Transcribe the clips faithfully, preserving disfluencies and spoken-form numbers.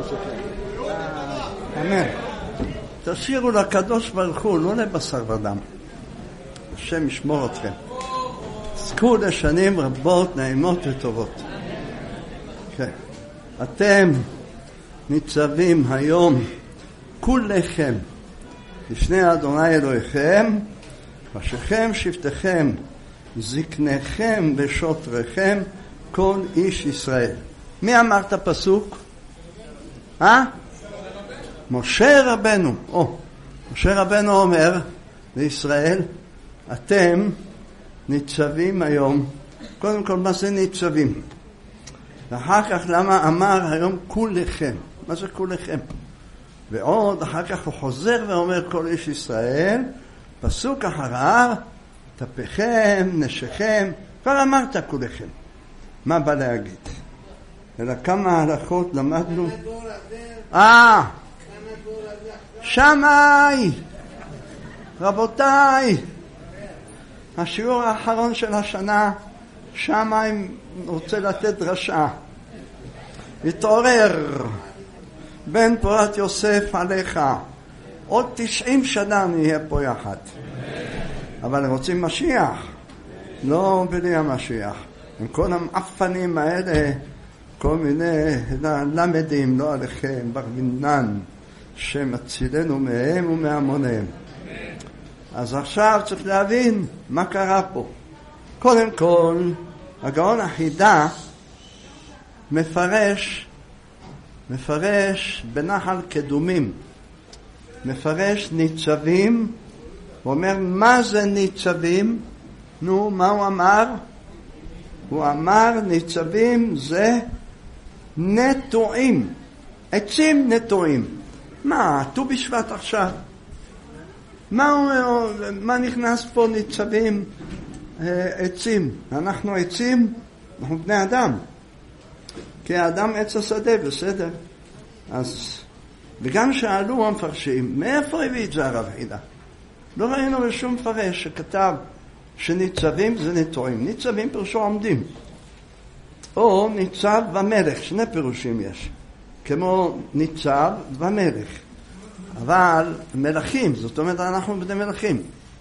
אמן. תשאירו לקדוש ברוך הוא, לא לבשר ודם. השם ישמור אתכם. זכו לשנים רבות, נעימות וטובות. כן. אתם ניצבים היום כולכם לפני אדוני אלוהיכם, ראשיכם שבטיכם, זקניכם ושוטריכם, כל איש ישראל. מי אמר את הפסוק? אה? משה רבנו. או, משה רבנו אומר לישראל, אתם ניצבים היום. קודם כל, מה זה ניצבים? ואחר כך למה אמר היום כולכם? מה זה כולכם? ועוד אחר כך הוא חוזר ואומר כל איש ישראל, פסוק אחריו, טפכם, נשיכם, כבר אמרת כולכם. מה בא להגיד? אלא כמה הלכות למדנו? אה, שמאי, רבותיי, השיעור האחרון של השנה, שמאי רוצה לתת דרשה. התעורר בן פורת יוסף עליך, עוד תשעים שנה נהיה פה יחד. אבל הם רוצים משיח, לא בלי המשיח. עם כל המאפנים האלה, כל מיני למדים, לא עליכם, ברבינן, שמצילנו מהם ומהמונם. אז עכשיו צריך להבין מה קרה פה. קודם כל, הגאון החידה מפרש, מפרש בנחל קדומים, מפרש ניצבים, הוא אומר מה זה ניצבים? נו, מה הוא אמר? הוא אמר ניצבים זה נטועים, עצים נטועים. מה, ט"ו בשבט עכשיו? מה, מה נכנס פה ניצבים עצים? אנחנו עצים, אנחנו בני אדם. כי האדם עץ השדה, בסדר. אז, וגם שאלו המפרשים, מאיפה הביא את זה הרב חידה? לא ראינו בשום מפרש שכתב שניצבים זה נטועים. ניצבים פירושו עומדים. או ניצב ומלך, שני פירושים יש. כמו ניצב ומלך. אבל מלכים, זאת אומרת אנחנו בני מלכים.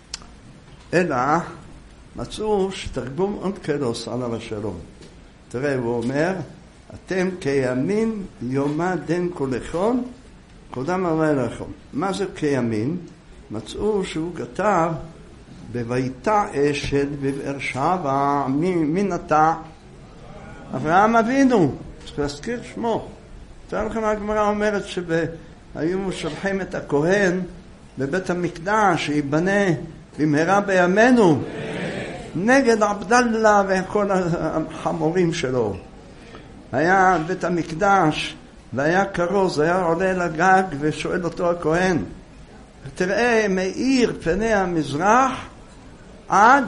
אלא מצאו שתרגום אונקלוס עליו השלום. תראה, הוא אומר, אתם כימין יומא דן כולכם, קודם אמר לכם. מה זה כימין? מצאו שהוא כתב בביתה אשת בבאר שבע, מי נטע? אברהם אבינו, צריך להזכיר שמו. תראה לכם, הגמרא אומרת שהיו שולחים את הכהן בבית המקדש, שיבנה במהרה בימינו, נגד עבדאללה וכל החמורים שלו. היה בית המקדש, והיה כרוז, היה עולה לגג ושואל אותו הכהן, תראה, מאיר פני המזרח עד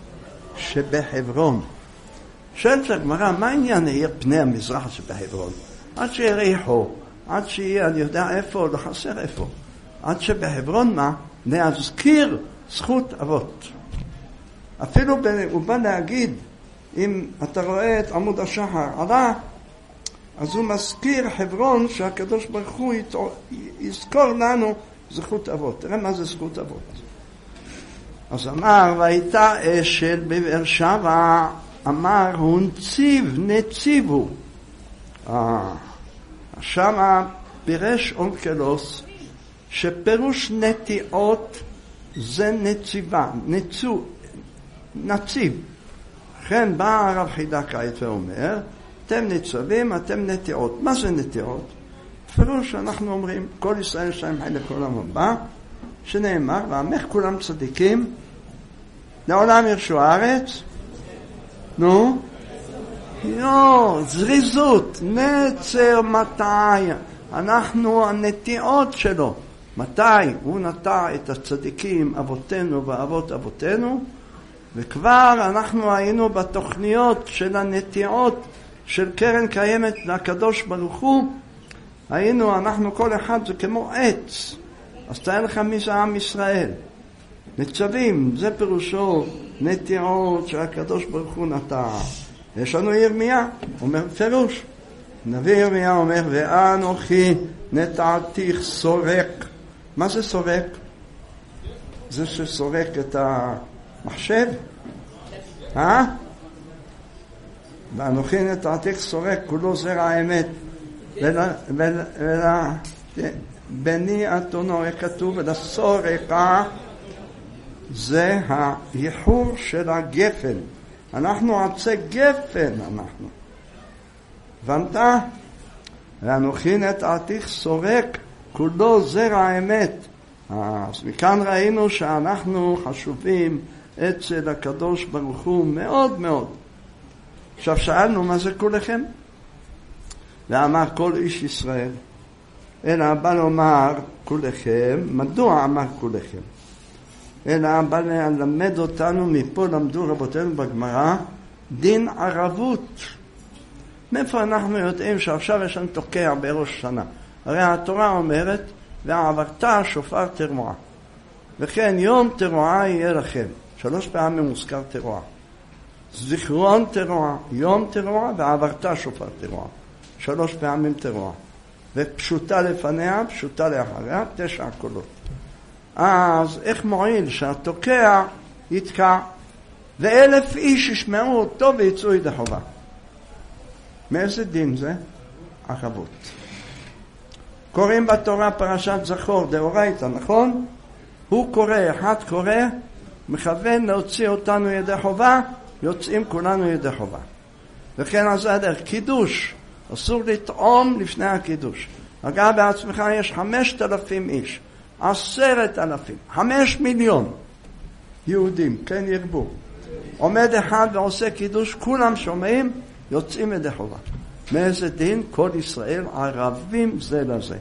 שבחברון. שואלת הגמרא, מה העניין העיר פני המזרח שבחברון? עד שיריחו, עד שיהיה, אני יודע איפה, לא חסר איפה. עד שבחברון מה? להזכיר זכות אבות. אפילו הוא בא להגיד, אם אתה רואה את עמוד השחר עלה, אז הוא מזכיר חברון שהקדוש ברוך הוא יזכור לנו זכות אבות. תראה מה זה זכות אבות. אז אמר, והייתה אשת בבאר שבע, אמר, הוא נציב, נציבו. אה, שמה פירש אונקלוס, שפירוש נטיעות זה נציבה, נצו, נציב. לכן בא הרב חידה כעת ואומר, אתם ניצבים, אתם נטיעות. מה זה נטיעות? פירוש שאנחנו אומרים, כל ישראל שלהם חי לכל הבא, שנאמר, ועמך כולם צדיקים, לעולם ירשו הארץ, נו, לא, זריזות, נצר מתי, אנחנו הנטיעות שלו. מתי? הוא נטע את הצדיקים, אבותינו ואבות אבותינו, וכבר אנחנו היינו בתוכניות של הנטיעות של קרן קיימת לקדוש ברוך הוא, היינו, אנחנו כל אחד זה כמו עץ. אז תאר לך מי זה עם ישראל. ניצבים, זה פירושו נטיעות שהקדוש ברוך הוא נטע. יש לנו ירמיה, אומר פירוש, נביא ירמיה אומר, ואנוכי נטעתיך סורק. מה זה סורק? זה שסורק את המחשב? אה? ואנוכי נטעתיך סורק, כולו זרע האמת. בני אתונו, כתוב, ולסורקה זה הייחור של הגפן. אנחנו עצי גפן, אנחנו. הבנת? ואנוכי נטעתיך סורק, כולו זרע האמת. אז מכאן ראינו שאנחנו חשובים אצל הקדוש ברוך הוא מאוד מאוד. עכשיו שאלנו מה זה כולכם? ואמר כל איש ישראל. אלא בא לומר כולכם, מדוע אמר כולכם? אלא בא ללמד אותנו, מפה למדו רבותינו בגמרא, דין ערבות. מאיפה אנחנו יודעים שעכשיו יש לנו תוקע בראש שנה? הרי התורה אומרת, ועברת שופר תרועה. וכן יום תרועה יהיה לכם. שלוש פעמים מוזכר תרועה. זיכרון תרועה, יום תרועה ועברת שופר תרועה. שלוש פעמים תרועה. ופשוטה לפניה, פשוטה לאחריה, תשע קולות. אז איך מועיל שהתוקע יתקע, ואלף איש ישמעו אותו ויצאו ידי חובה? מאיזה דין זה? ערבות. קוראים בתורה פרשת זכור דאורייתא, נכון? הוא קורא, אחד קורא, מכוון להוציא אותנו ידי חובה, יוצאים כולנו ידי חובה. וכן אז הדרך, קידוש, אסור לטעום לפני הקידוש. אגב בעצמך יש חמשת אלפים איש, עשרת אלפים, חמש מיליון יהודים, כן ירבו. עומד אחד ועושה קידוש, כולם שומעים, יוצאים ידי חובה. מאיזה דין? כל ישראל ערבים זה לזה.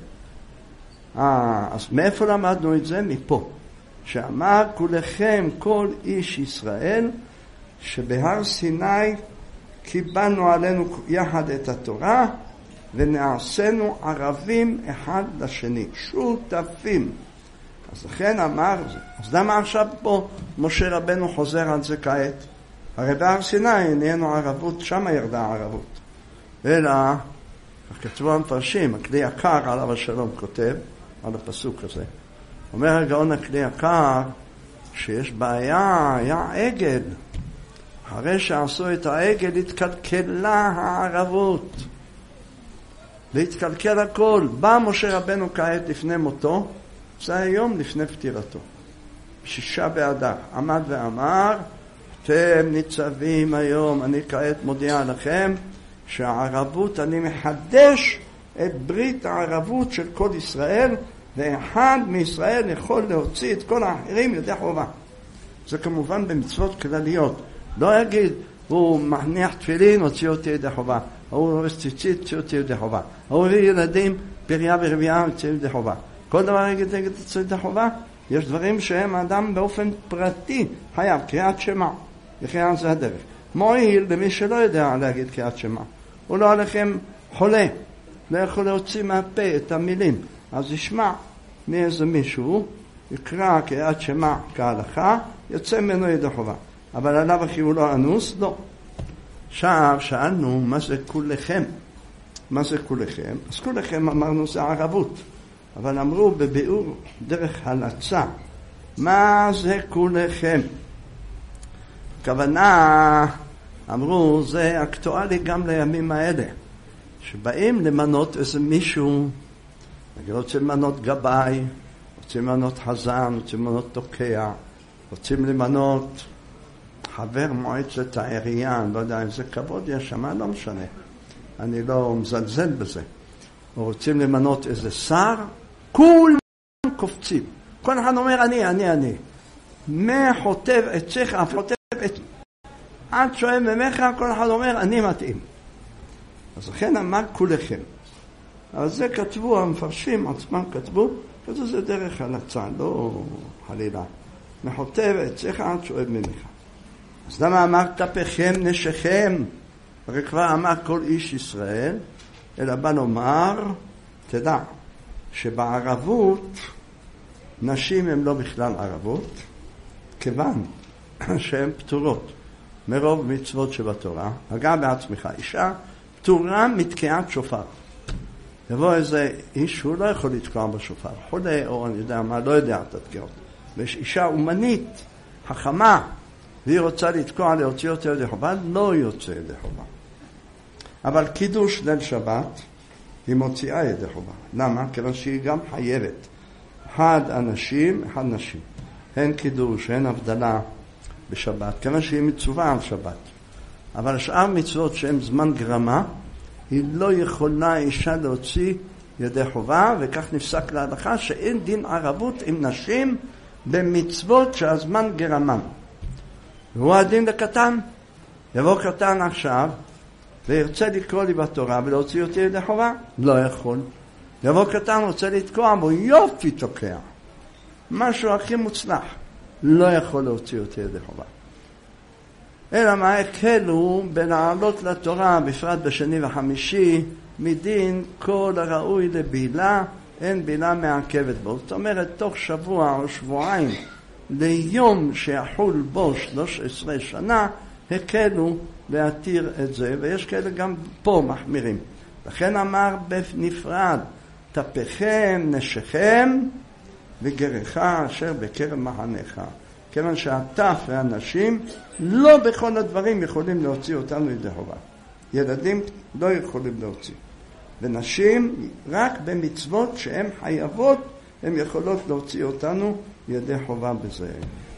אה, אז מאיפה למדנו את זה? מפה. שאמר כולכם כל איש ישראל, שבהר סיני קיבלנו עלינו יחד את התורה, ונעשינו ערבים אחד לשני, שותפים. אז לכן אמר זה. אז למה עכשיו פה משה רבנו חוזר על זה כעת? הרי בהר סיני נהיינו ערבות, שם ירדה הערבות. אלא, כתבו המפרשים, הכלי יקר עליו השלום כותב, על הפסוק הזה. אומר הגאון הכלי יקר, שיש בעיה, היה עגל. אחרי שעשו את העגל, התקלקלה הערבות. והתקלקל הכל. בא משה רבנו כעת לפני מותו, זה היום לפני פטירתו. שישה באדר, עמד ואמר, אתם ניצבים היום, אני כעת מודיע לכם, שהערבות, אני מחדש את ברית הערבות של כל ישראל, ואחד מישראל יכול להוציא את כל האחרים ידי חובה. זה כמובן במצוות כלליות. לא יגיד, הוא מניח תפילין, הוציא אותי ידי חובה. הוא הורס ציצית, הוציא אותי ידי חובה. הוא הביא ילדים, פריה ורבייה, הוציא ידי חובה. כל דבר יגיד, יגיד, הוציא ידי חובה. יש דברים שהם אדם באופן פרטי חייב, קריאת שמע. וקריאת זה הדרך. מועיל למי שלא יודע להגיד קריאת שמע. הוא לא עליכם חולה. לא יכול להוציא מהפה את המילים. אז ישמע מאיזה מישהו, יקרא קריאת שמע כהלכה, יוצא ממנו ידי חובה. אבל עליו אחי הוא לא אנוס? לא. עכשיו שאלנו מה זה כולכם. מה זה כולכם? אז כולכם אמרנו זה ערבות. אבל אמרו בביאור דרך הלצה, מה זה כולכם? כוונה, אמרו, זה אקטואלי גם לימים האלה. שבאים למנות איזה מישהו, רוצים למנות גבאי, רוצים למנות חזן, רוצים למנות תוקע, רוצים למנות חבר מועצת העירייה, אני לא יודע אם זה כבוד יש שם, לא משנה. אני לא מזלזל בזה. או רוצים למנות איזה שר, כולם קופצים. כל אחד אומר אני, אני, אני. מה חוטב את צריך, אף חוטב את... עד שואם ממך, כל אחד אומר אני מתאים. אז לכן אמר כולכם. אבל זה כתבו, המפרשים עצמם כתבו, כתבו זה דרך הלצה, לא חלילה. מחוטב את צריך, עד שואם ממך. אז למה אמרת פכם נשכם? הרי כבר אמר כל איש ישראל, אלא בא לומר, תדע, שבערבות נשים הן לא בכלל ערבות, כיוון שהן פטורות מרוב מצוות שבתורה, הגע בעצמך אישה, פטורה מתקיעת שופר. יבוא איזה איש, הוא לא יכול לתקוע בשופר, חולה או אני יודע מה, לא יודע את התקיעות. ויש אישה אומנית, חכמה, והיא רוצה לתקוע להוציא אותה ידי חובה, לא יוצא ידי חובה. אבל קידוש ליל שבת, היא מוציאה ידי חובה. למה? כיוון שהיא גם חייבת. אחד אנשים, אחד נשים. אין קידוש, אין הבדלה בשבת, כיוון שהיא מצווה על שבת. אבל שאר מצוות שהן זמן גרמה, היא לא יכולה אישה להוציא ידי חובה, וכך נפסק להלכה שאין דין ערבות עם נשים במצוות שהזמן גרמן. והוא הדין לקטן. יבוא קטן עכשיו, וירצה לקרוא לי בתורה ולהוציא אותי ידי חובה, לא יכול. יבוא קטן רוצה לתקוע בו, יופי תוקע. משהו הכי מוצלח. לא יכול להוציא אותי ידי חובה. אלא מה הקלו בלעלות לתורה, בפרט בשני וחמישי, מדין כל הראוי לבילה, אין בילה מעכבת בו. זאת אומרת, תוך שבוע או שבועיים, ליום שיחול בו שלוש עשרה שנה, הקלו להתיר את זה, ויש כאלה גם פה מחמירים. לכן אמר בנפרד, תפכם נשכם וגרך אשר בקרב מחנך. כיוון שהטף והנשים לא בכל הדברים יכולים להוציא אותנו ידי חובה. ילדים לא יכולים להוציא. ונשים רק במצוות שהן חייבות, הן יכולות להוציא אותנו ידי חובה בזה.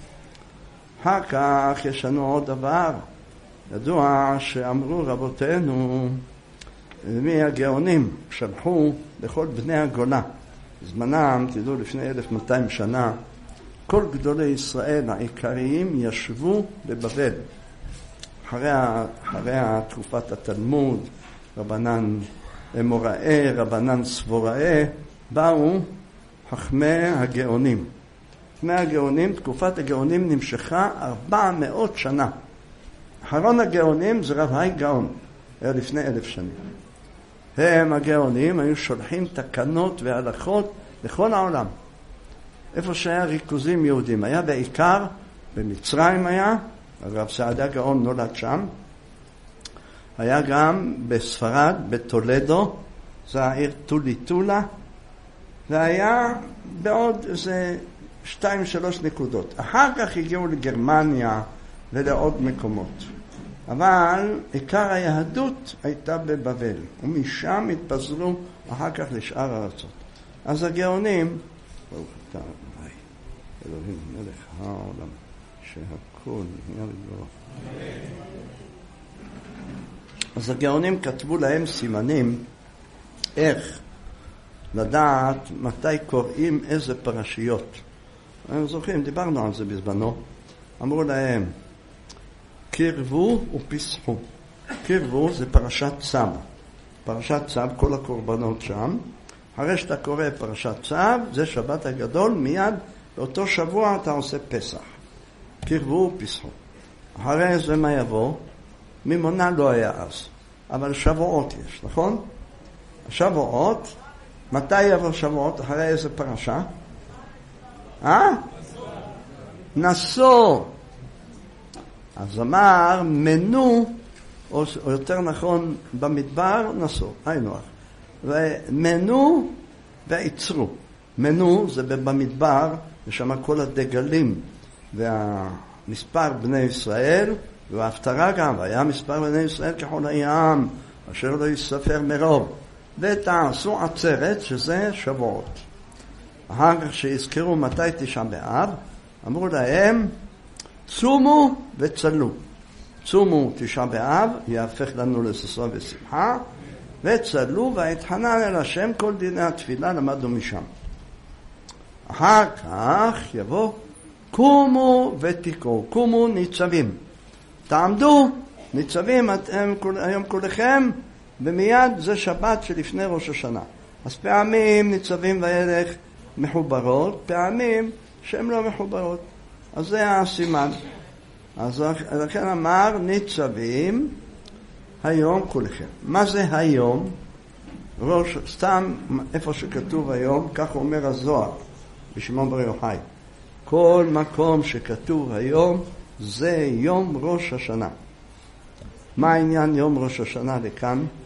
אחר כך יש לנו עוד דבר. ידוע שאמרו רבותינו, מי הגאונים שלחו לכל בני הגולה. זמנם, תדעו, לפני אלף ומאתיים שנה, כל גדולי ישראל העיקריים ישבו בבבל. אחרי, אחרי תקופת התלמוד, רבנן אמוראי, רבנן סבוראי, באו חכמי הגאונים. חכמי הגאונים, תקופת הגאונים נמשכה ארבע מאות שנה. אחרון הגאונים זה רב היי גאון, היה לפני אלף שנים. הם הגאונים היו שולחים תקנות והלכות לכל העולם. איפה שהיה ריכוזים יהודים, היה בעיקר במצרים היה, הרב סעדיה גאון נולד שם, היה גם בספרד, בטולדו, זה העיר טוליטולה, והיה בעוד איזה שתיים שלוש נקודות. אחר כך הגיעו לגרמניה ולעוד מקומות. אבל עיקר היהדות הייתה בבבל, ומשם התפזרו אחר כך לשאר הארצות. אז הגאונים, ברוך אתה אדוני, אלוהים מלך העולם, שהכל נהיה לגבוה. אז הגאונים כתבו להם סימנים איך לדעת מתי קוראים איזה פרשיות. אנחנו זוכרים, דיברנו על זה בזמנו. אמרו להם, קרבו ופסחו. קרבו זה פרשת צו. פרשת צו, כל הקורבנות שם. אחרי שאתה קורא פרשת צו, זה שבת הגדול, מיד באותו שבוע אתה עושה פסח. קרבו ופסחו. אחרי זה מה יבוא? ממונה לא היה אז. אבל שבועות יש, נכון? שבועות, מתי יבוא שבועות? אחרי איזה פרשה? אה? נשוא. אז אמר, מנו, או, או יותר נכון, במדבר, נשוא. היינו אך. ומנו ועצרו. מנו זה במדבר, ושם כל הדגלים, והמספר בני ישראל, וההפטרה גם, והיה מספר בני ישראל ככל הים, אשר לא יספר מרוב. ותעשו עצרת, שזה שבועות. אחר כך שהזכרו מתי תשעה באב, אמרו להם, צומו וצלו. צומו תשעה באב, יהפך לנו לששון ושמחה, וצלו והתחנן אל השם, כל דיני התפילה למדנו משם. אחר כך יבוא, קומו ותיקו. קומו ניצבים. תעמדו, ניצבים אתם היום כולכם, ומיד זה שבת שלפני ראש השנה. אז פעמים ניצבים וילך מחוברות, פעמים שהן לא מחוברות. אז זה הסימן. אז לכן אמר ניצבים היום כולכם. מה זה היום? ראש, סתם איפה שכתוב היום, כך אומר הזוהר בשמעון בר יוחאי. כל מקום שכתוב היום זה יום ראש השנה. מה העניין יום ראש השנה לכאן?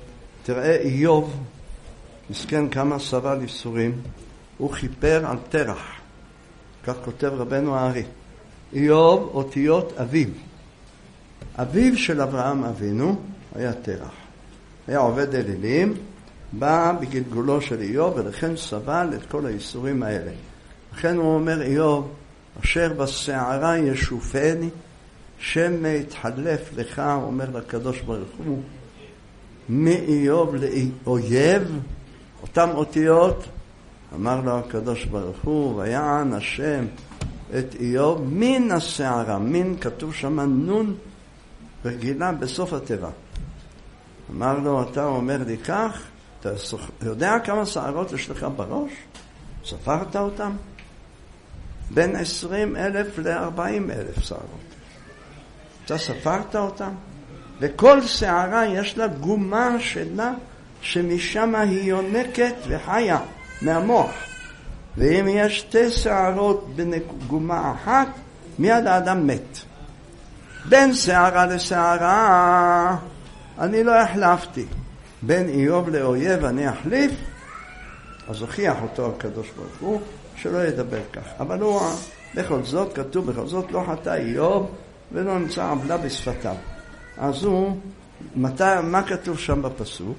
תראה איוב, מסכן כמה סבל ייסורים, הוא חיפר על תרח, כך כותב רבנו הארי. איוב אותיות אביו. אביו של אברהם אבינו היה תרח. היה עובד אלילים, בא בגלגולו של איוב, ולכן סבל את כל הייסורים האלה. לכן הוא אומר איוב, אשר בסערה ישופני, שם יתחלף לך, הוא אומר לקדוש ברוך הוא, מאיוב לאויב, אותם אותיות, אמר לו הקדוש ברוך הוא, ויען השם את איוב מן הסערה, מן כתוב שם נון רגילה בסוף התיבה. אמר לו, אתה אומר לי כך, אתה יודע כמה שערות יש לך בראש? ספרת אותם? בין עשרים אלף לארבעים אלף שערות. אתה ספרת אותם? וכל שערה יש לה גומה שלה, שמשם היא יונקת וחיה מהמוח. ואם יש שתי שערות בגומה אחת, מיד האדם מת. בין שערה לשערה אני לא החלפתי. בין איוב לאויב אני אחליף, אז הוכיח אותו הקדוש ברוך הוא שלא ידבר כך. אבל הוא, בכל זאת, כתוב בכל זאת, לא חטא איוב ולא נמצא עוולה בשפתיו. אז הוא, מתי, מה כתוב שם בפסוק?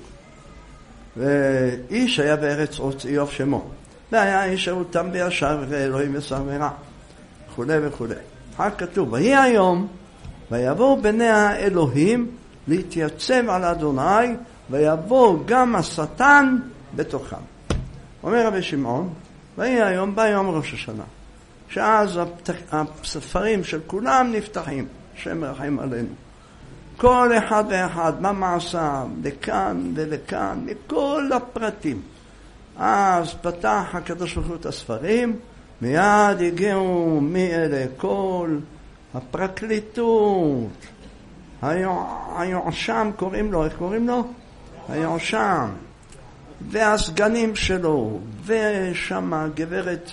ואיש היה בארץ עוץ איוב שמו. והיה איש ההוא תם וישר ואלוהים ישר ורע. וכו' וכו'. אחר כתוב, ויהי היום, ויבואו בני האלוהים להתייצב על אדוני, ויבוא גם השטן בתוכם. אומר רבי שמעון, ויהי היום בא יום ראש השנה, שאז הספרים של כולם נפתחים, שם רחם עלינו. כל אחד ואחד, מה מעשה, לכאן ולכאן, מכל הפרטים. אז פתח הקדוש ברוך הוא את הספרים, מיד הגיעו מאלה כל הפרקליטות, היועשם קוראים לו, איך קוראים לו? היועשם, והסגנים שלו, ושם גברת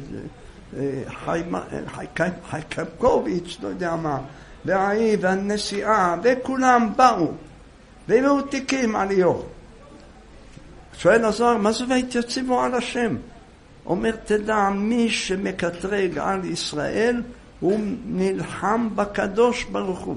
חייקובוביץ', לא יודע מה, והאי והנשיאה, וכולם באו, והביאו תיקים על איוב. שואל הזוהר, מה זה והתייצבו על השם? אומר, תדע, מי שמקטרג על ישראל, הוא נלחם בקדוש ברוך הוא.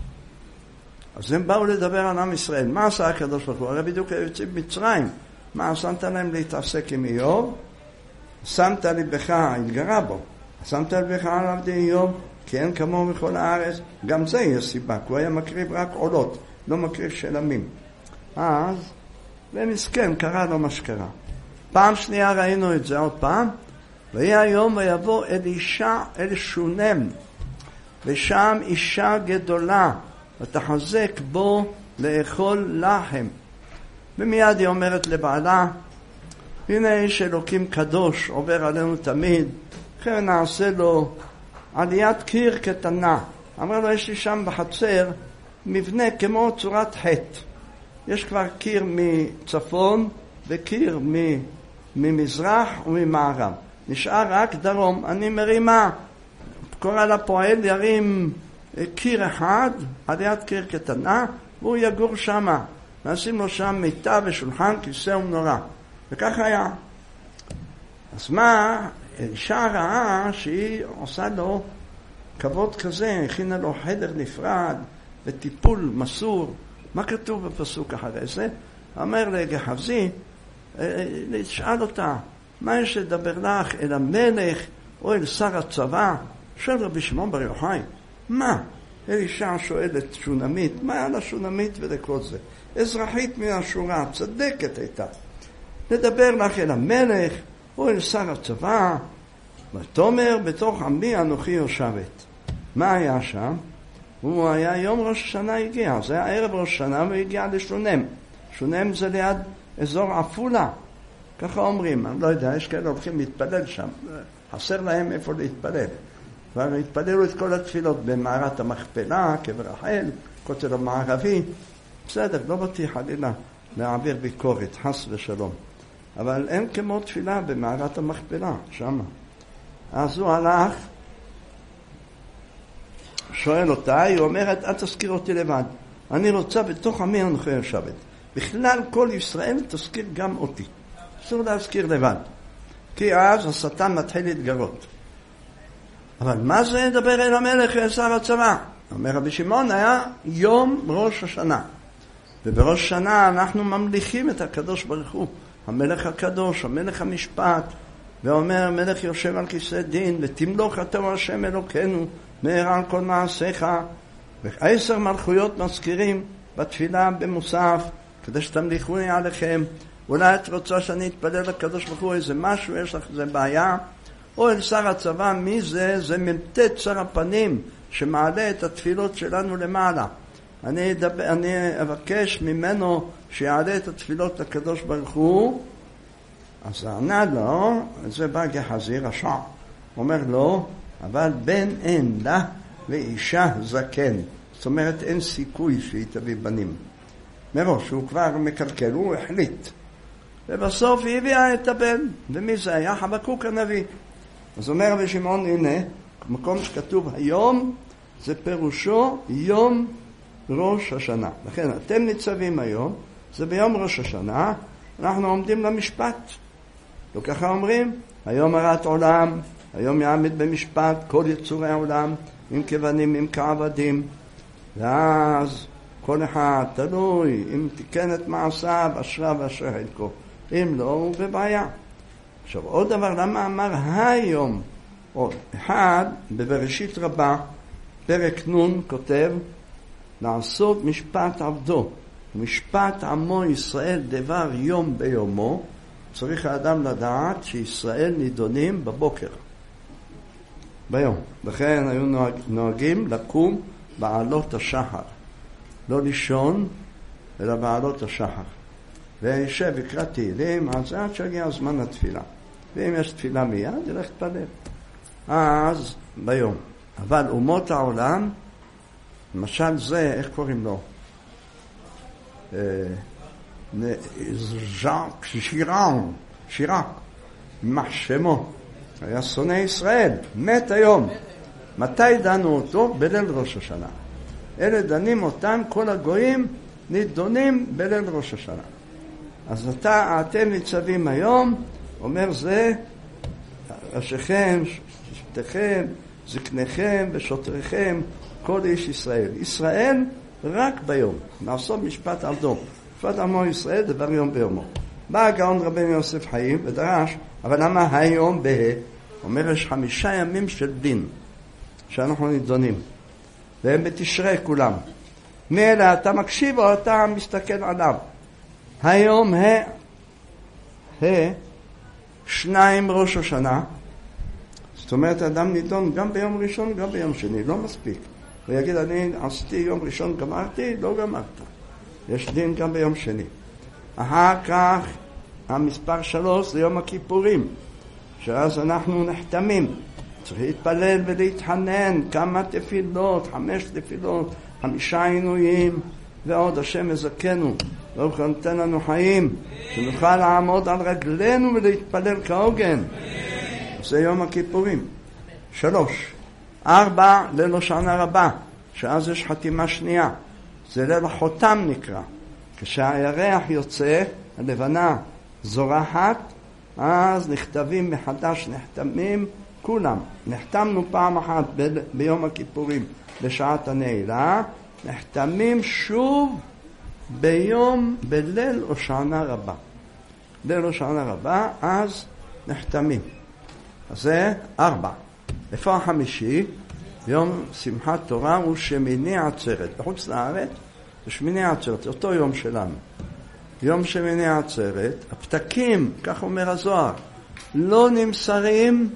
אז הם באו לדבר על עם ישראל. מה עשה הקדוש ברוך הוא? הרי בדיוק היו יוצאים מצרים. מה, שמת להם להתעסק עם איוב? שמת לבך, התגרה בו. שמת לבך על עבדי איוב, כי אין כמוהו בכל הארץ. גם זה יש סיבה, כי הוא היה מקריב רק עולות, לא מקריב שלמים. אז, ומסכן, קרה לו מה שקרה. פעם שנייה ראינו את זה עוד פעם, ויהי היום ויבוא אל אישה, אל שונם, ושם אישה גדולה, ותחזק בו לאכול לחם. ומיד היא אומרת לבעלה, הנה איש אלוקים קדוש עובר עלינו תמיד, אחרי נעשה לו עליית קיר קטנה. אמרה לו, יש לי שם בחצר מבנה כמו צורת חטא. יש כבר קיר מצפון וקיר ממזרח וממערב. נשאר רק דרום. אני מרימה, קורא לפועל ירים קיר אחד, עליית קיר קטנה, והוא יגור שמה. נשים לו שם מיטה ושולחן, כיסא ומנורה. וכך היה. אז מה, אישה רעה שהיא עושה לו כבוד כזה, הכינה לו חדר נפרד וטיפול מסור. מה כתוב בפסוק אחרי זה? אומר לגחזי, לשאל אותה, מה יש לדבר לך אל המלך או אל שר הצבא? שואל רבי שמעון בר יוחאי, מה? אישה שואלת שונמית, מה היה לשונמית ולכל זה? אזרחית מן השורה, צדקת הייתה. לדבר לך אל המלך או אל שר הצבא? ותאמר, בתוך עמי אנוכי יושבת. מה היה שם? הוא היה יום ראש השנה הגיע, זה היה ערב ראש השנה והוא הגיע לשונם. שונם זה ליד אזור עפולה, ככה אומרים, אני לא יודע, יש כאלה הולכים להתפלל שם, חסר להם איפה להתפלל. כבר התפללו את כל התפילות במערת המכפלה, קבר רחל, כותל המערבי, בסדר, לא באתי חלילה להעביר ביקורת, חס ושלום. אבל אין כמו תפילה במערת המכפלה, שמה. אז הוא הלך, שואל אותה, היא אומרת, אל תזכיר אותי לבד. אני רוצה בתוך עמי אנוכי יושבת. בכלל כל ישראל תזכיר גם אותי. אסור להזכיר לבד. כי אז השטן מתחיל להתגרות. אבל מה זה דבר אל המלך אל שר הצבא? אומר רבי שמעון, היה יום ראש השנה. ובראש השנה אנחנו ממליכים את הקדוש ברוך הוא. המלך הקדוש, המלך המשפט. ואומר, מלך יושב על כיסא דין, ותמלוך אתה השם אלוקינו, מהר על כל מעשיך. ועשר מלכויות מזכירים בתפילה במוסף, כדי שתמליכוני עליכם. אולי את רוצה שאני אתפלל לקדוש ברוך הוא איזה משהו, יש לך איזה בעיה? או אל שר הצבא, מי זה? זה ממתת שר הפנים, שמעלה את התפילות שלנו למעלה. אני, אדבר, אני אבקש ממנו שיעלה את התפילות לקדוש ברוך הוא. אז ענה לו, זה בא גחזי רשע, אומר לו, אבל בן אין לה ואישה זקן. זאת אומרת, אין סיכוי שהיא תביא בנים. מראש, הוא כבר מקלקל, הוא החליט. ובסוף היא הביאה את הבן. ומי זה היה? חבקוק הנביא. אז אומר רבי שמעון, הנה, מקום שכתוב היום, זה פירושו יום ראש השנה. לכן, אתם ניצבים היום, זה ביום ראש השנה, אנחנו עומדים למשפט. לא ככה אומרים, היום הרת עולם, היום יעמד במשפט כל יצורי העולם, עם כבנים, עם כעבדים. ואז כל אחד תלוי, אם תיקן את מעשיו, אשרה ואשרה חלקו. אם לא, הוא בבעיה. עכשיו, עוד דבר, למה אמר היום? עוד אחד, בבראשית רבה, פרק נון כותב, לעשות משפט עבדו, משפט עמו ישראל דבר יום ביומו, צריך האדם לדעת שישראל נידונים בבוקר, ביום. לכן היו נוהג, נוהגים לקום בעלות השחר, לא לישון, אלא בעלות השחר. וישב יקרא תהילים, אז עד שהגיע הזמן התפילה. ואם יש תפילה מיד, ילך תפלל. אז ביום. אבל אומות העולם, למשל זה, איך קוראים לו? ז'אק, שירן, שירק, יימח שמו. היה שונא ישראל, מת היום. מתי דנו אותו? בליל ראש השנה. אלה דנים אותם, כל הגויים נידונים בליל ראש השנה. אז אתה, אתם ניצבים היום, אומר זה, ראשיכם, שבטיכם, זקניכם ושוטריכם, כל איש ישראל. ישראל רק ביום. לעשות משפט עבדו. משפט עמו ישראל דבר יום ביומו. בא הגאון רבנו יוסף חיים ודרש, אבל למה היום בה? אומר, יש חמישה ימים של דין, שאנחנו נידונים. והם בתשרי כולם. מאלה אתה מקשיב או אתה מסתכל עליו. היום ה... ה... שניים ראש השנה. זאת אומרת, האדם נידון גם ביום ראשון, גם ביום שני. לא מספיק. הוא יגיד, אני עשיתי יום ראשון, גמרתי? לא גמרת. יש דין גם ביום שני. אחר כך, המספר שלוש זה יום הכיפורים, שאז אנחנו נחתמים. צריך להתפלל ולהתחנן, כמה תפילות, חמש תפילות, חמישה עינויים, ועוד השם מזכנו. ברוך נותן לנו חיים, שנוכל לעמוד על רגלינו ולהתפלל כהוגן. זה יום הכיפורים. שלוש. ארבע, ליל הושענא רבה, שאז יש חתימה שנייה. זה ליל החותם נקרא. כשהירח יוצא, הלבנה זורחת, אז נכתבים מחדש, נחתמים כולם. נחתמנו פעם אחת ב- ביום הכיפורים בשעת הנעילה, נחתמים שוב ביום, בליל הושענא רבה. ליל הושענא רבה, אז נחתמים. אז זה ארבע. איפה החמישי? יום שמחת תורה הוא שמיני עצרת. בחוץ לארץ זה שמיני עצרת, זה אותו יום שלנו. יום שמיני עצרת, הפתקים, כך אומר הזוהר, לא נמסרים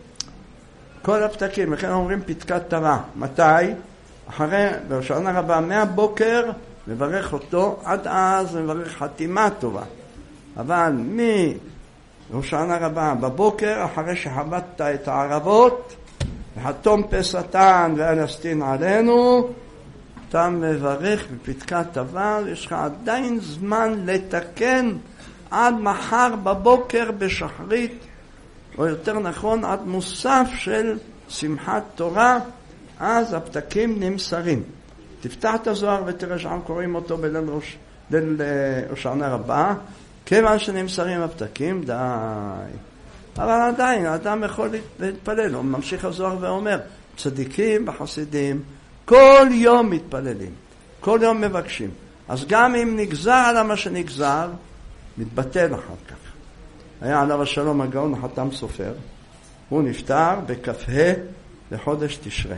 כל הפתקים, לכן אומרים פתקת תרה. מתי? אחרי, בהושענא רבה, מהבוקר מברך אותו, עד אז מברך חתימה טובה. אבל מהושענא רבה בבוקר, אחרי שחבטת את הערבות, וחתום פסתן ואנסתין עלינו, אתה מברך בפתקת טבל, יש לך עדיין זמן לתקן עד מחר בבוקר בשחרית, או יותר נכון עד מוסף של שמחת תורה, אז הפתקים נמסרים. תפתח את הזוהר ותראה שם קוראים אותו בליל ראש, לשנה רבה, כיוון שנמסרים הפתקים, די. אבל עדיין, האדם יכול להתפלל, הוא ממשיך הזוהר ואומר, צדיקים וחסידים, כל יום מתפללים, כל יום מבקשים. אז גם אם נגזר על מה שנגזר, מתבטל אחר כך. היה עליו השלום הגאון חתם סופר, הוא נפטר בכ"ה לחודש תשרה.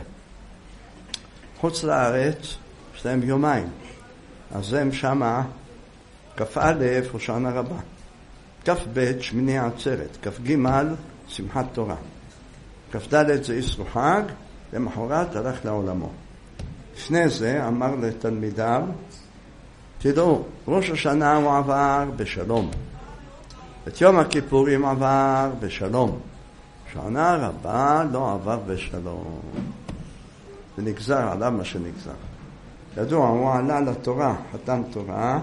חוץ לארץ, יש להם יומיים, אז הם שמה כ"א הושענא רבה, כ"ב שמיני עצרת, כ"ג שמחת תורה, כ"ד זה אסרו חג, למחרת הלך לעולמו. לפני זה אמר לתלמידיו, תדעו, ראש השנה הוא עבר בשלום, את יום הכיפורים עבר בשלום, שנה רבה לא עבר בשלום, ונגזר עליו מה שנגזר. ידוע, הוא עלה לתורה, חתן תורה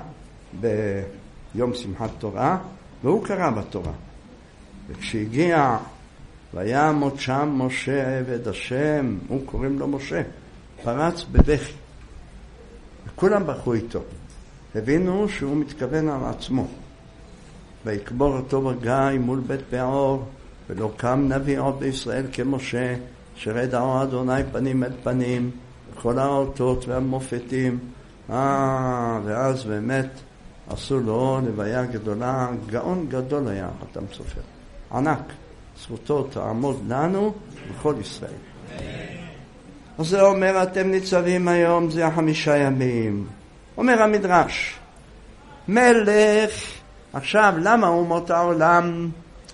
ביום שמחת תורה, והוא קרא בתורה. וכשהגיע ויעמוד שם משה עבד השם, הוא קוראים לו משה, פרץ בבכי, וכולם בכו איתו. הבינו שהוא מתכוון על עצמו. ויקבור אותו בגיא מול בית פעור, ולא קם נביא עוד בישראל כמשה, שרד האור אדוני פנים אל פנים, וכל האותות והמופתים. אה, ואז באמת עשו לו לוויה גדולה, גאון גדול היה חתם סופר, ענק. זכותו תעמוד לנו בכל ישראל. אז זה אומר, אתם ניצבים היום, זה החמישה ימים. אומר המדרש, מלך, עכשיו למה אומות העולם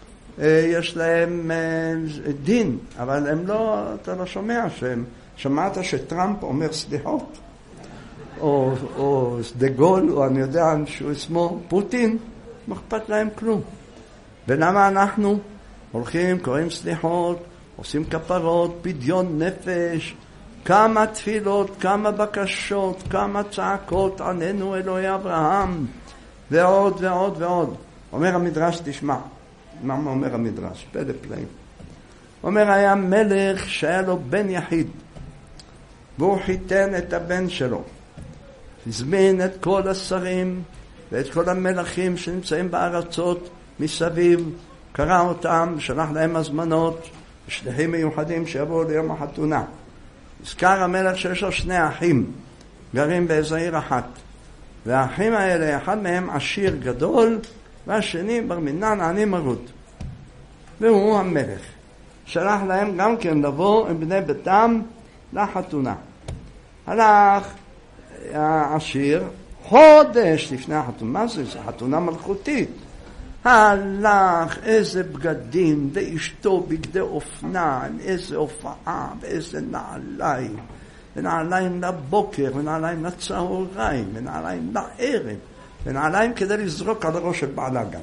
יש להם דין, אבל הם לא, אתה לא שומע שהם, שמעת שטראמפ אומר סליחות, או, או דגול, או אני יודע שהוא שמו פוטין, לא אכפת להם כלום. ולמה אנחנו הולכים, קוראים סליחות, עושים כפרות, פדיון נפש, כמה תפילות, כמה בקשות, כמה צעקות, עננו אלוהי אברהם, ועוד ועוד ועוד. אומר המדרש, תשמע, מה אומר המדרש? פלא פלאים. אומר, היה מלך שהיה לו בן יחיד, והוא חיתן את הבן שלו. הזמין את כל השרים ואת כל המלכים שנמצאים בארצות מסביב, קרא אותם, שלח להם הזמנות, שליחים מיוחדים שיבואו ליום החתונה. הזכר המלך שיש לו שני אחים, גרים באיזו עיר אחת. והאחים האלה, אחד מהם עשיר גדול, והשני בר מינן עני מרוד. והוא המלך. שלח להם גם כן לבוא עם בני ביתם לחתונה. הלך העשיר חודש לפני החתונה. מה זה? זה חתונה מלכותית. הלך איזה בגדים, ואשתו בגדי אופנה, איזה הופעה, ואיזה נעליים, ונעליים לבוקר, ונעליים לצהריים, ונעליים לערב, ונעליים כדי לזרוק על הראש של בעלה גם.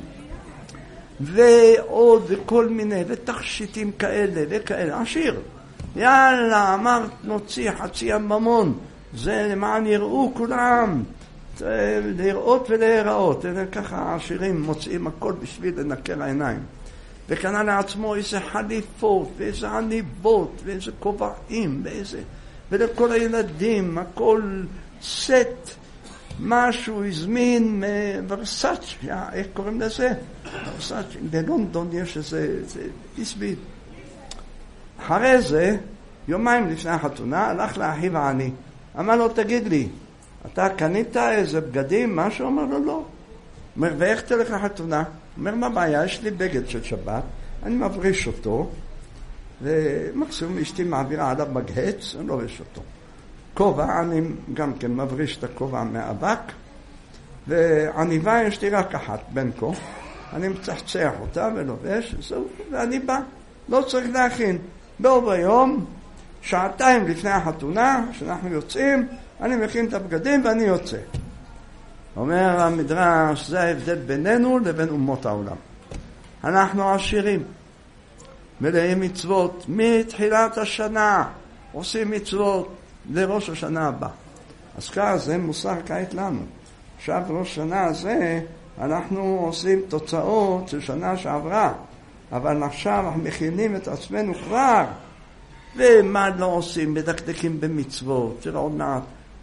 ועוד וכל מיני, ותכשיטים כאלה וכאלה. עשיר. יאללה, אמרת נוציא חצי הממון, זה למען יראו כולם. לראות ולהיראות, ככה העשירים מוצאים הכל בשביל לנקר העיניים. וקנה לעצמו איזה חליפות ואיזה עניבות ואיזה כובעים ואיזה, ולכל הילדים הכל סט, משהו הזמין ורסאצ', איך קוראים לזה? ורסאצ', בלונדון יש איזה תסביד. אחרי זה, יומיים לפני החתונה, הלך לאחיו העני, אמר לו, תגיד לי, אתה קנית איזה בגדים, משהו? אומר לו, לא. אומר, ואיך תלך לחתונה? אומר, מה בעיה? יש לי בגד של שבת, אני מבריש אותו, ומקסימום אשתי מעבירה עליו מגהץ, אני לובש אותו. כובע, אני גם כן מבריש את הכובע מהאבק, ועניבה יש לי רק אחת, בין כה, אני מצחצח אותה ולובש, זהו, ואני בא, לא צריך להכין. בו ביום, שעתיים לפני החתונה, שאנחנו יוצאים, אני מכין את הבגדים ואני יוצא. אומר המדרש, זה ההבדל בינינו לבין אומות העולם. אנחנו עשירים, מלאים מצוות, מתחילת השנה, עושים מצוות לראש השנה הבא. אז ככה זה מוסר כעת לנו. עכשיו ראש השנה הזה, אנחנו עושים תוצאות של שנה שעברה, אבל עכשיו אנחנו מכינים את עצמנו כבר. ומה לא עושים? מדקדקים במצוות, תראה עוד מעט.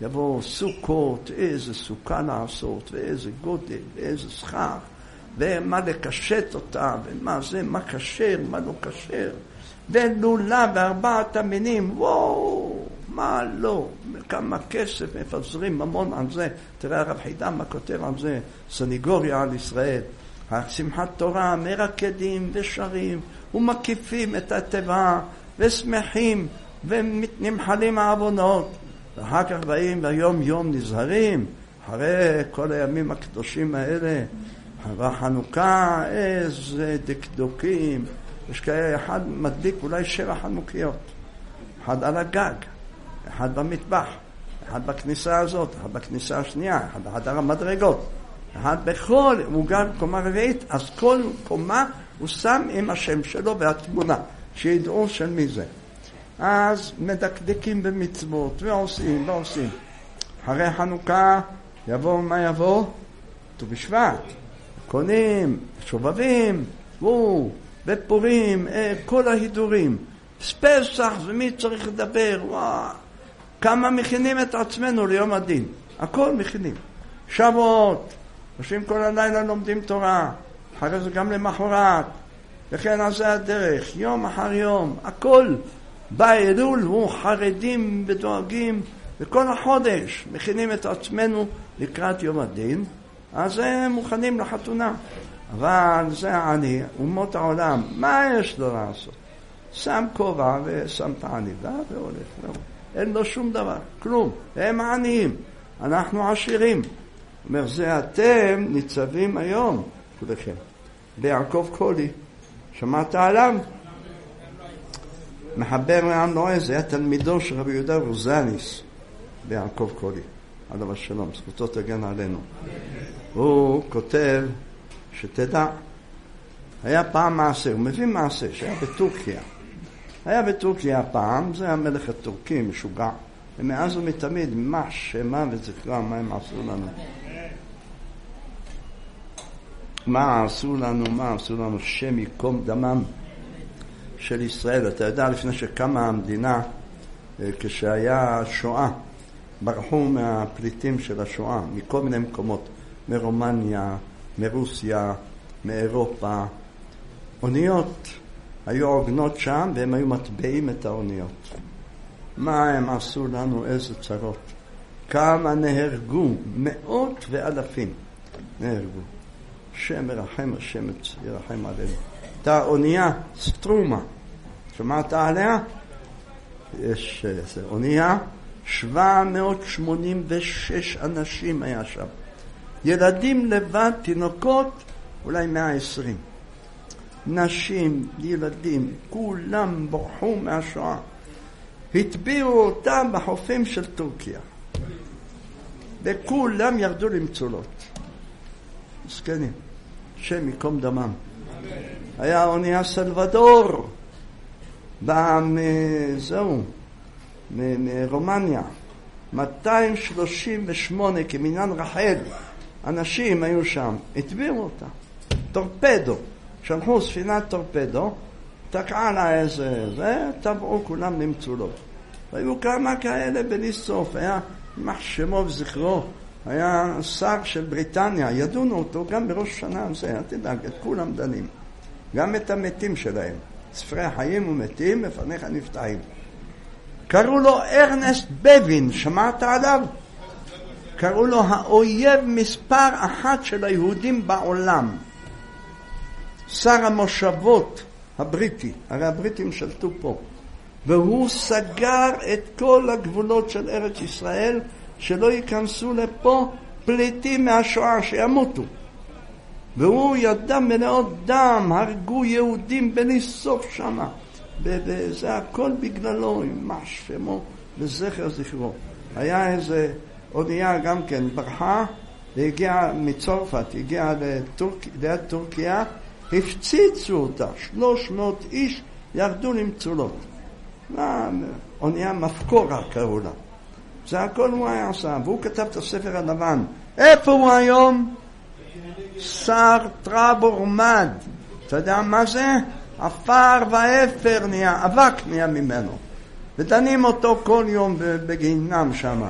יבוא סוכות, איזה סוכה לעשות, ואיזה גודל, ואיזה שכר, ומה לקשט אותה, ומה זה, מה כשר, מה לא כשר, ולולה וארבעת המינים, וואו, מה לא, כמה כסף מפזרים ממון על זה. תראה הרב חידה מה כותב על זה, סניגוריה על ישראל. שמחת תורה, מרקדים ושרים ומקיפים את הטבע ושמחים ונמחלים העוונות, ואחר כך באים והיום יום נזהרים אחרי כל הימים הקדושים האלה. והחנוכה, איזה דקדוקים, יש כאלה, אחד מדליק אולי שבע חנוכיות, אחד על הגג, אחד במטבח, אחד בכניסה הזאת, אחד בכניסה השנייה, אחד בחדר המדרגות, אחד בכל, הוא גר קומה רביעית, אז כל קומה הוא שם עם השם שלו והתמונה, שידעו של מי זה. אז מדקדקים במצוות ועושים ועושים. אחרי חנוכה יבוא, מה יבוא? ט"ו בשבט, קונים, שובבים, וואו, ופורים, כל ההידורים. פסח, ומי צריך לדבר? וואו, כמה מכינים את עצמנו ליום הדין. הכל מכינים. שבועות, יושבים כל הלילה לומדים תורה, אחרי זה גם למחרת, וכן על זה הדרך, יום אחר יום, הכל. באלול הוא חרדים ודואגים, וכל החודש מכינים את עצמנו לקראת יום הדין, אז הם מוכנים לחתונה. אבל זה אני, אומות העולם, מה יש לו לעשות? שם כובע ושם את העניבה והולך, לא. אין לו שום דבר, כלום. הם עניים, אנחנו עשירים. אומר, זה אתם ניצבים היום, כולכם. ביעקב קולי, שמעת עליו? מחבר לעם נועה, זה היה תלמידו של רבי יהודה רוזניס, ביעקב קולי, עליו השלום, זכותו תגן עלינו. הוא כותב, שתדע, היה פעם מעשה, הוא מביא מעשה שהיה בטורקיה. היה בטורקיה פעם, זה המלך הטורקי, משוגע, ומאז ומתמיד, מה שמה וזכרה, מה הם עשו לנו? מה עשו לנו, מה עשו לנו, שם יקום דמם של ישראל. אתה יודע, לפני שקמה המדינה, כשהיה שואה, ברחו מהפליטים של השואה, מכל מיני מקומות, מרומניה, מרוסיה, מאירופה. אוניות היו עוגנות שם, והם היו מטבעים את האוניות. מה הם עשו לנו, איזה צרות. כמה נהרגו, מאות ואלפים נהרגו. השם ירחם, השם ירחם עלינו. הייתה אונייה סטרומה, שמעת עליה? יש אונייה, שבע מאות שמונים ושש אנשים היה שם. ילדים לבד, תינוקות, אולי מאה ועשרים. נשים, ילדים, כולם ברחו מהשואה. התביאו אותם בחופים של טורקיה. וכולם ירדו למצולות. מסכנים, שם יקום דמם. היה אונייה סלבדור, באה מזהו, מרומניה, מאתיים שלושים ושמונה כמינן רחל, אנשים היו שם, התביאו אותה. טורפדו, שלחו ספינת טורפדו, תקעה לה איזה, וטבעו כולם למצולות. והיו כמה כאלה בלי סוף, היה מחשמו וזכרו, היה שר של בריטניה, ידונו אותו גם בראש שנה הזה, אל תדאג, את כולם דנים. גם את המתים שלהם, ספרי החיים ומתים, לפניך נפתחים. קראו לו ארנסט בבין, שמעת עליו? קראו לו האויב מספר אחת של היהודים בעולם. שר המושבות הבריטי, הרי הבריטים שלטו פה. והוא סגר את כל הגבולות של ארץ ישראל, שלא ייכנסו לפה פליטים מהשואה שימותו. והוא ידע מלאות דם, הרגו יהודים בלי סוף שמה. וזה הכל בגללו, יימח שמו וזכר זכרו. היה איזה אונייה גם כן, ברחה, והגיעה מצרפת, הגיעה לטורק, ליד טורקיה, הפציצו אותה, שלוש מאות איש ירדו למצולות. אונייה מפקורה קראו לה. זה הכל הוא היה עשה, והוא כתב את הספר הלבן. איפה הוא היום? שר טראבור מד. אתה יודע מה זה? אפר ואפר נהיה, אבק נהיה ממנו. ודנים אותו כל יום בגיהינם שמה.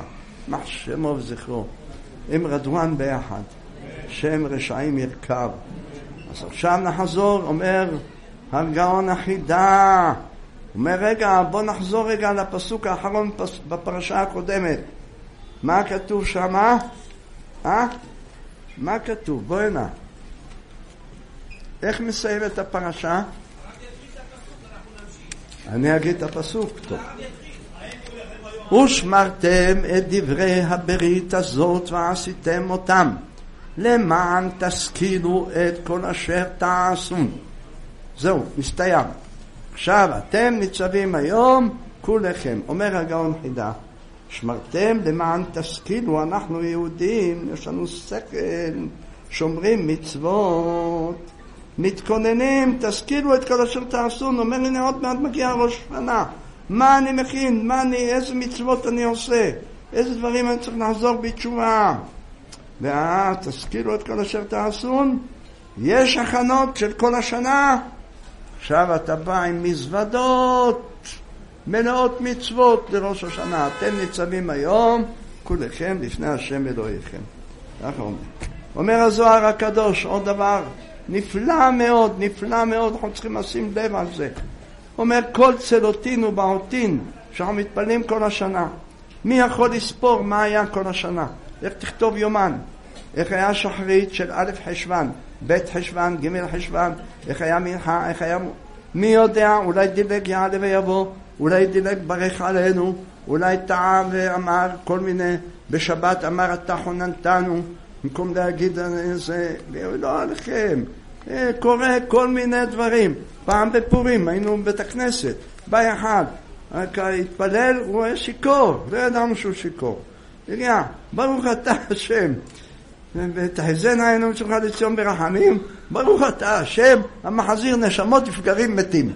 ישמח שמו וזכרו. עם רדואן ביחד. שם רשעים ירכב. אז עכשיו נחזור, אומר הגאון החידה. אומר רגע, בוא נחזור רגע לפסוק האחרון בפרשה הקודמת. מה כתוב שמה? אה? מה כתוב? בוא הנה. איך מסיים את הפרשה? אני אגיד את הפסוק, טוב. ושמרתם את דברי הברית הזאת ועשיתם אותם, למען תשכילו את כל אשר תעשון. זהו, מסתיים. עכשיו אתם ניצבים היום כולכם. אומר הגאון חידה, שמרתם למען תשכילו, אנחנו יהודים, יש לנו שכל, שומרים מצוות, מתכוננים, תשכילו את כל אשר תעשון. אומר, הנה עוד מעט מגיע ראש השנה, מה אני מכין, מה אני, איזה מצוות אני עושה, איזה דברים אני צריך לחזור בתשובה. ואה, תשכילו את כל אשר תעשון, יש הכנות של כל השנה. עכשיו אתה בא עם מזוודות מלאות מצוות לראש השנה. אתם ניצבים היום כולכם לפני השם אלוהיכם. ככה אומר. אומר הזוהר הקדוש עוד דבר נפלא מאוד, נפלא מאוד, אנחנו צריכים לשים לב על זה. אומר כל צלותין ובעותין שאנחנו מתפללים כל השנה. מי יכול לספור מה היה כל השנה? איך תכתוב יומן? איך היה שחרית של א' חשבן, ב' חשבן, ג' חשבן, איך היה מנחה, איך היה... מי יודע, אולי דילג יעלה ויבוא, אולי דילג ברך עלינו, אולי טעה ואמר כל מיני, בשבת אמר אתה חוננתנו, במקום להגיד איזה, לא עליכם, קורה כל מיני דברים. פעם בפורים היינו בבית הכנסת, בא אחד, התפלל, הוא רואה שיקור, לא ידענו שהוא שיקור. הגיע, ברוך אתה השם, ותחזינה עינינו שלך לציון ברחמים, ברוך אתה השם המחזיר נשמות ופגרים מתים.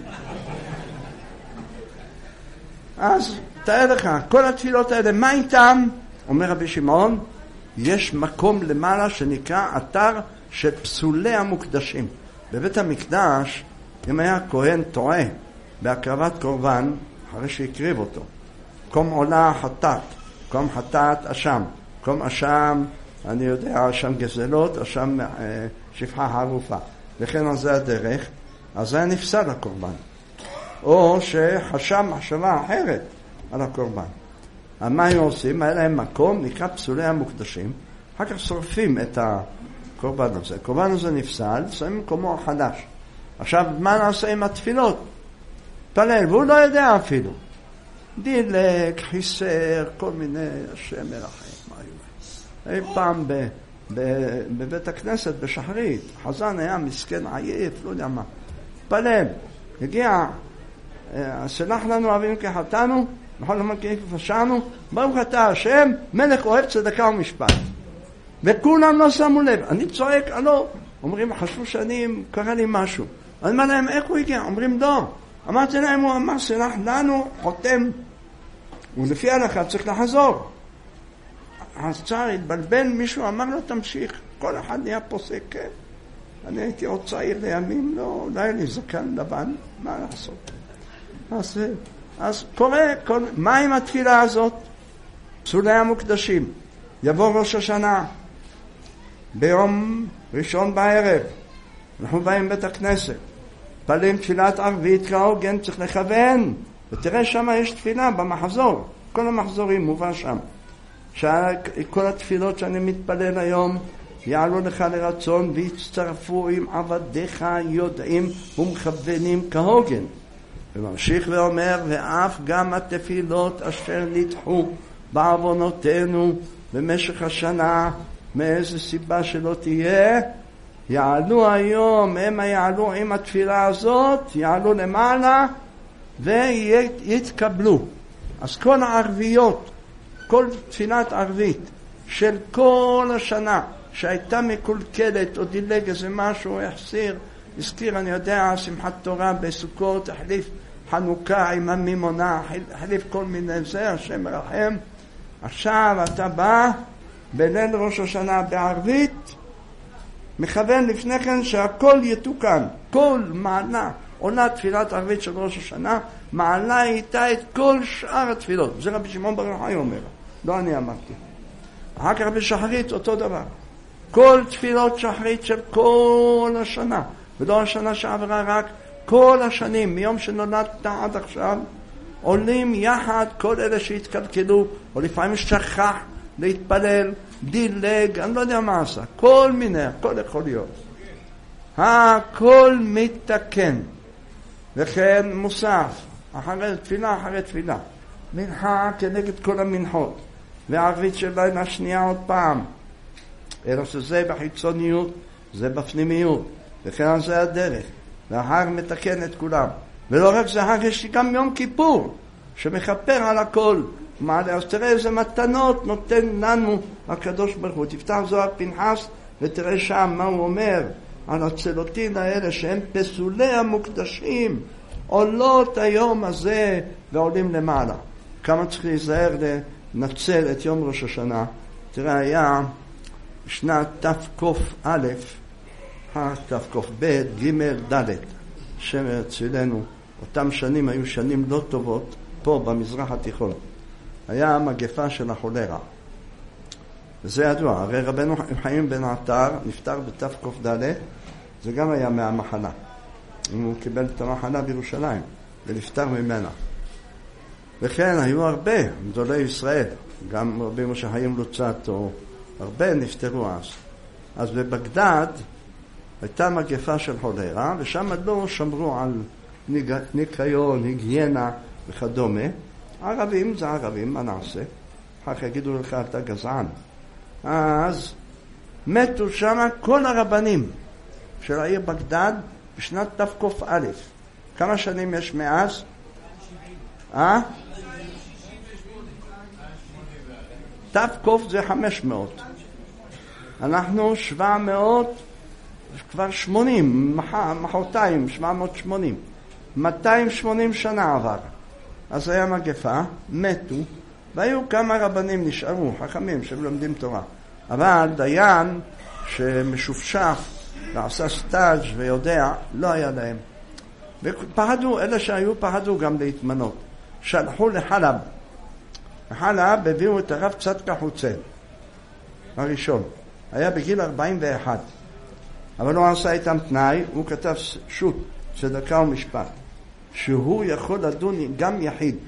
אז תאר לך, כל התפילות האלה, מה איתם? אומר רבי שמעון, יש מקום למעלה שנקרא אתר של פסולי המוקדשים. בבית המקדש, אם היה כהן טועה בהקרבת קורבן, אחרי שהקריב אותו, קום עולה חטאת, קום חטאת אשם, קום אשם, אני יודע, אשם גזלות, אשם אה, שפחה ערופה, וכן על זה הדרך, אז היה נפסל הקורבן. או שחשם מחשבה אחרת על הקורבן. מה הם עושים? היה להם מקום, נקרא פסולי המוקדשים, אחר כך שורפים את הקורבן הזה. הקורבן הזה נפסל, שמים מקומו חדש. עכשיו, מה נעשה עם התפילות? פלל, והוא לא יודע אפילו. דילק, חיסר, כל מיני, השם מרחם, מה היו? אי פעם ב, ב, בבית הכנסת, בשחרית, חזן היה מסכן עייף, לא יודע מה. פלל, הגיע, סלח לנו אבינו כחטאנו, בכל זמן כי פשענו, ברוך אתה השם, מלך אוהב צדקה ומשפט. וכולם לא שמו לב. אני צועק, הלא, אומרים, חשבו שאני, קרה לי משהו. אני אומר להם, איך הוא הגיע? אומרים, לא. אמרתי להם, הוא אמר, סלח לנו, חותם. ולפי ההלכה צריך לחזור. הצער התבלבל, מישהו אמר לו, תמשיך. כל אחד נהיה פוסק, כן. אני הייתי עוד צעיר לימים, לא, לא היה לי זקן לבן, מה לעשות? אז, אז קורה, כל, מה עם התפילה הזאת? פסולי המוקדשים. יבוא ראש השנה, ביום ראשון בערב, אנחנו באים בית הכנסת, פלים תפילת ערבית כהוגן, צריך לכוון, ותראה שם יש תפילה במחזור, כל המחזורים מובא שם. כל התפילות שאני מתפלל היום, יעלו לך לרצון והצטרפו עם עבדיך יודעים ומכוונים כהוגן. וממשיך ואומר, ואף גם התפילות אשר נדחו בעוונותינו במשך השנה, מאיזה סיבה שלא תהיה, יעלו היום, הם יעלו עם התפילה הזאת, יעלו למעלה ויתקבלו. אז כל הערביות, כל תפילת ערבית של כל השנה שהייתה מקולקלת או דילג איזה משהו, החסיר, הזכיר, אני יודע, שמחת תורה בסוכות, החליף חנוכה עם המימונה, החליף כל מיני זה, השם מרחם. עכשיו אתה בא בליל ראש השנה בערבית, מכוון לפני כן שהכל יתוקן, כל מעלה, עולה תפילת ערבית של ראש השנה, מעלה איתה את כל שאר התפילות. זה רבי שמעון בר יוחאי אומר, לא אני אמרתי. אחר כך בשחרית אותו דבר. כל תפילות שחרית של כל השנה, ולא השנה שעברה, רק כל השנים, מיום שנולדת עד עכשיו, עולים יחד כל אלה שהתקלקלו, או לפעמים שכח להתפלל, דילג, אני לא יודע מה עשה, כל מיני, הכל יכול להיות. הכל מתקן. וכן מוסף, אחרי תפילה, אחרי תפילה. מנחה כנגד כל המנחות. וערבית של לילה שנייה עוד פעם. אלא שזה בחיצוניות, זה בפנימיות. וכן זה הדרך. וההר מתקן את כולם. ולא רק זה, הר יש גם יום כיפור, שמכפר על הכל. אז תראה איזה מתנות נותן לנו הקדוש ברוך הוא. תפתח זוהר פנחס ותראה שם מה הוא אומר על הצלותין האלה שהם פסולי המוקדשים, עולות היום הזה ועולים למעלה. כמה צריך להיזהר לנצל את יום ראש השנה. תראה, היה שנת תקוף א', תקוף ב', ג', ד', שם אצלנו. אותם שנים היו שנים לא טובות פה במזרח התיכון. היה מגפה של החולרה. וזה ידוע, הרי רבנו חיים בן עטר נפטר בתקוף ד', זה גם היה מהמחלה. הוא קיבל את המחלה בירושלים ונפטר ממנה. וכן, היו הרבה גדולי ישראל, גם רבי משה חיים לוצאטו, הרבה נפטרו אז. אז בבגדד הייתה מגפה של חולרה, ושם לא שמרו על ניקיון, היגיינה וכדומה. ערבים זה ערבים, מה נעשה? אחר כך יגידו לך, אתה גזען. אז מתו שם כל הרבנים של העיר בגדד בשנת תקוף א'. כמה שנים יש מאז? אה? תקוף זה חמש מאות. אנחנו שבע מאות, כבר שמונים, מחרתיים, שבע מאות שמונים. מאתיים ושמונים שנה עבר. אז היה מגפה, מתו, והיו כמה רבנים נשארו, חכמים שלומדים תורה. אבל דיין שמשופשף ועשה סטאז' ויודע, לא היה להם. ופחדו, אלה שהיו פחדו גם להתמנות. שלחו לחלב. לחלב הביאו את הרב צדקה חוצל, הראשון. היה בגיל ארבעים ואחת. אבל הוא עשה איתם תנאי, הוא כתב שוט, צדקה ומשפט. שהוא יכול לדון גם יחיד.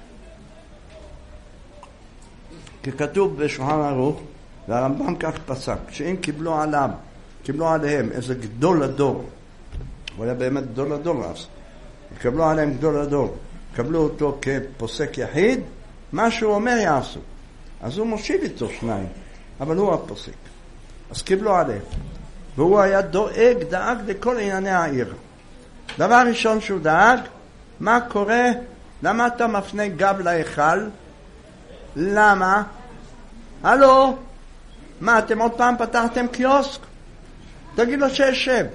ככתוב בשולחן ערוך, והרמב"ם כך פסק, שאם קיבלו עליו, קיבלו עליהם איזה גדול הדור, הוא היה באמת גדול הדור אז, קיבלו עליהם גדול הדור, קבלו אותו כפוסק יחיד, מה שהוא אומר יעשו. אז הוא מושיב איתו שניים, אבל הוא הפוסק. אז קיבלו עליהם. והוא היה דואג, דאג לכל ענייני העיר. דבר ראשון שהוא דאג, מה קורה? למה אתה מפנה גב להיכל? למה? הלו? מה, אתם עוד פעם פתחתם קיוסק? תגיד לו שישב.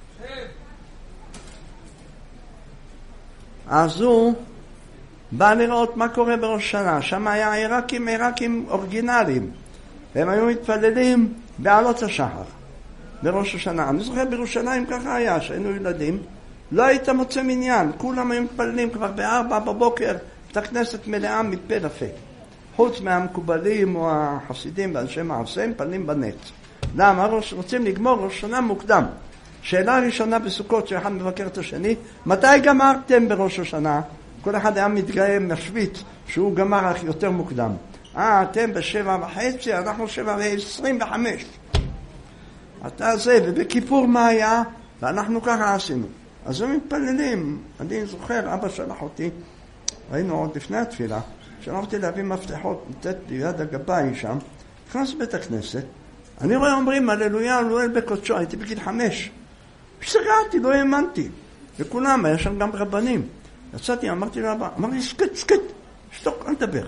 אז הוא בא לראות מה קורה בראש שנה. שם היה עיראקים, עיראקים אורגינליים. הם היו מתפללים בעלות השחר בראש השנה. אני זוכר בירושלים ככה היה, שהיינו ילדים, לא היית מוצא מניין, כולם היו מתפללים כבר בארבע בבוקר, את הכנסת מלאה מפה לפה. חוץ מהמקובלים או החסידים ואנשי מעשה, הם מתפללים בנץ. למה? רוצים לגמור ראש שנה מוקדם. שאלה ראשונה בסוכות שאחד מבקר את השני, מתי גמרתם בראש השנה? כל אחד היה מתגאה משוויץ שהוא גמר יותר מוקדם. אה, אתם בשבע וחצי, אנחנו שבע ועשרים וחמש. אתה זה, ובכיפור מה היה? ואנחנו ככה עשינו. אז הם מתפללים. אני זוכר, אבא שלח אותי, ראינו עוד לפני התפילה, שלח אותי להביא מפתחות, נתת ליד הגבאי שם, נכנס בית הכנסת, אני רואה אומרים, הללויה, אלוהל בקודשו, הייתי בגיל חמש. שסגרתי, לא האמנתי. וכולם, היה שם גם רבנים. יצאתי, אמרתי לאבא, אמר לי, סקט, סקט, שתוק, אל תדבר.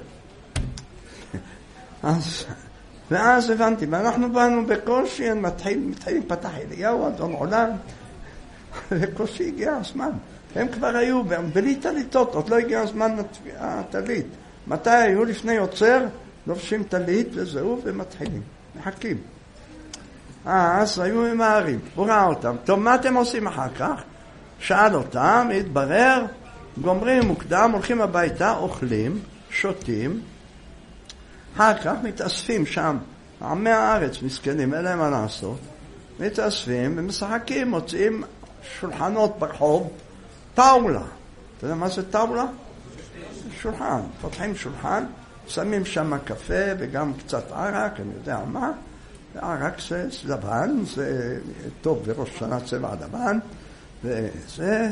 אז, ואז הבנתי, ואנחנו באנו בקושי, מתחיל, מתחיל, פתח אליהו, אדון עולם, בקושי הגיע הזמן. הם כבר היו בלי תליטות, עוד לא הגיע הזמן התלית. מתי היו לפני יוצר, לובשים תלית וזהו, ומתחילים, מחכים. אז היו ממהרים, הוא ראה אותם. טוב, מה אתם עושים אחר כך? שאל אותם, התברר, גומרים מוקדם, הולכים הביתה, אוכלים, שותים, אחר כך מתאספים שם עמי הארץ מסכנים, אין להם מה לעשות, מתאספים ומשחקים, מוצאים שולחנות ברחוב, טאולה. אתה יודע מה זה טאולה? שולחן. פותחים שולחן, שמים שם קפה וגם קצת ערק, אני יודע מה. ערק זה לבן, זה טוב בראש שנה צבע לבן, וזה,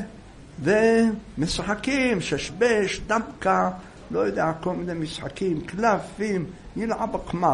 ומשחקים, ששבש, דמקה, לא יודע, כל מיני משחקים, קלפים, ילעב הקמר.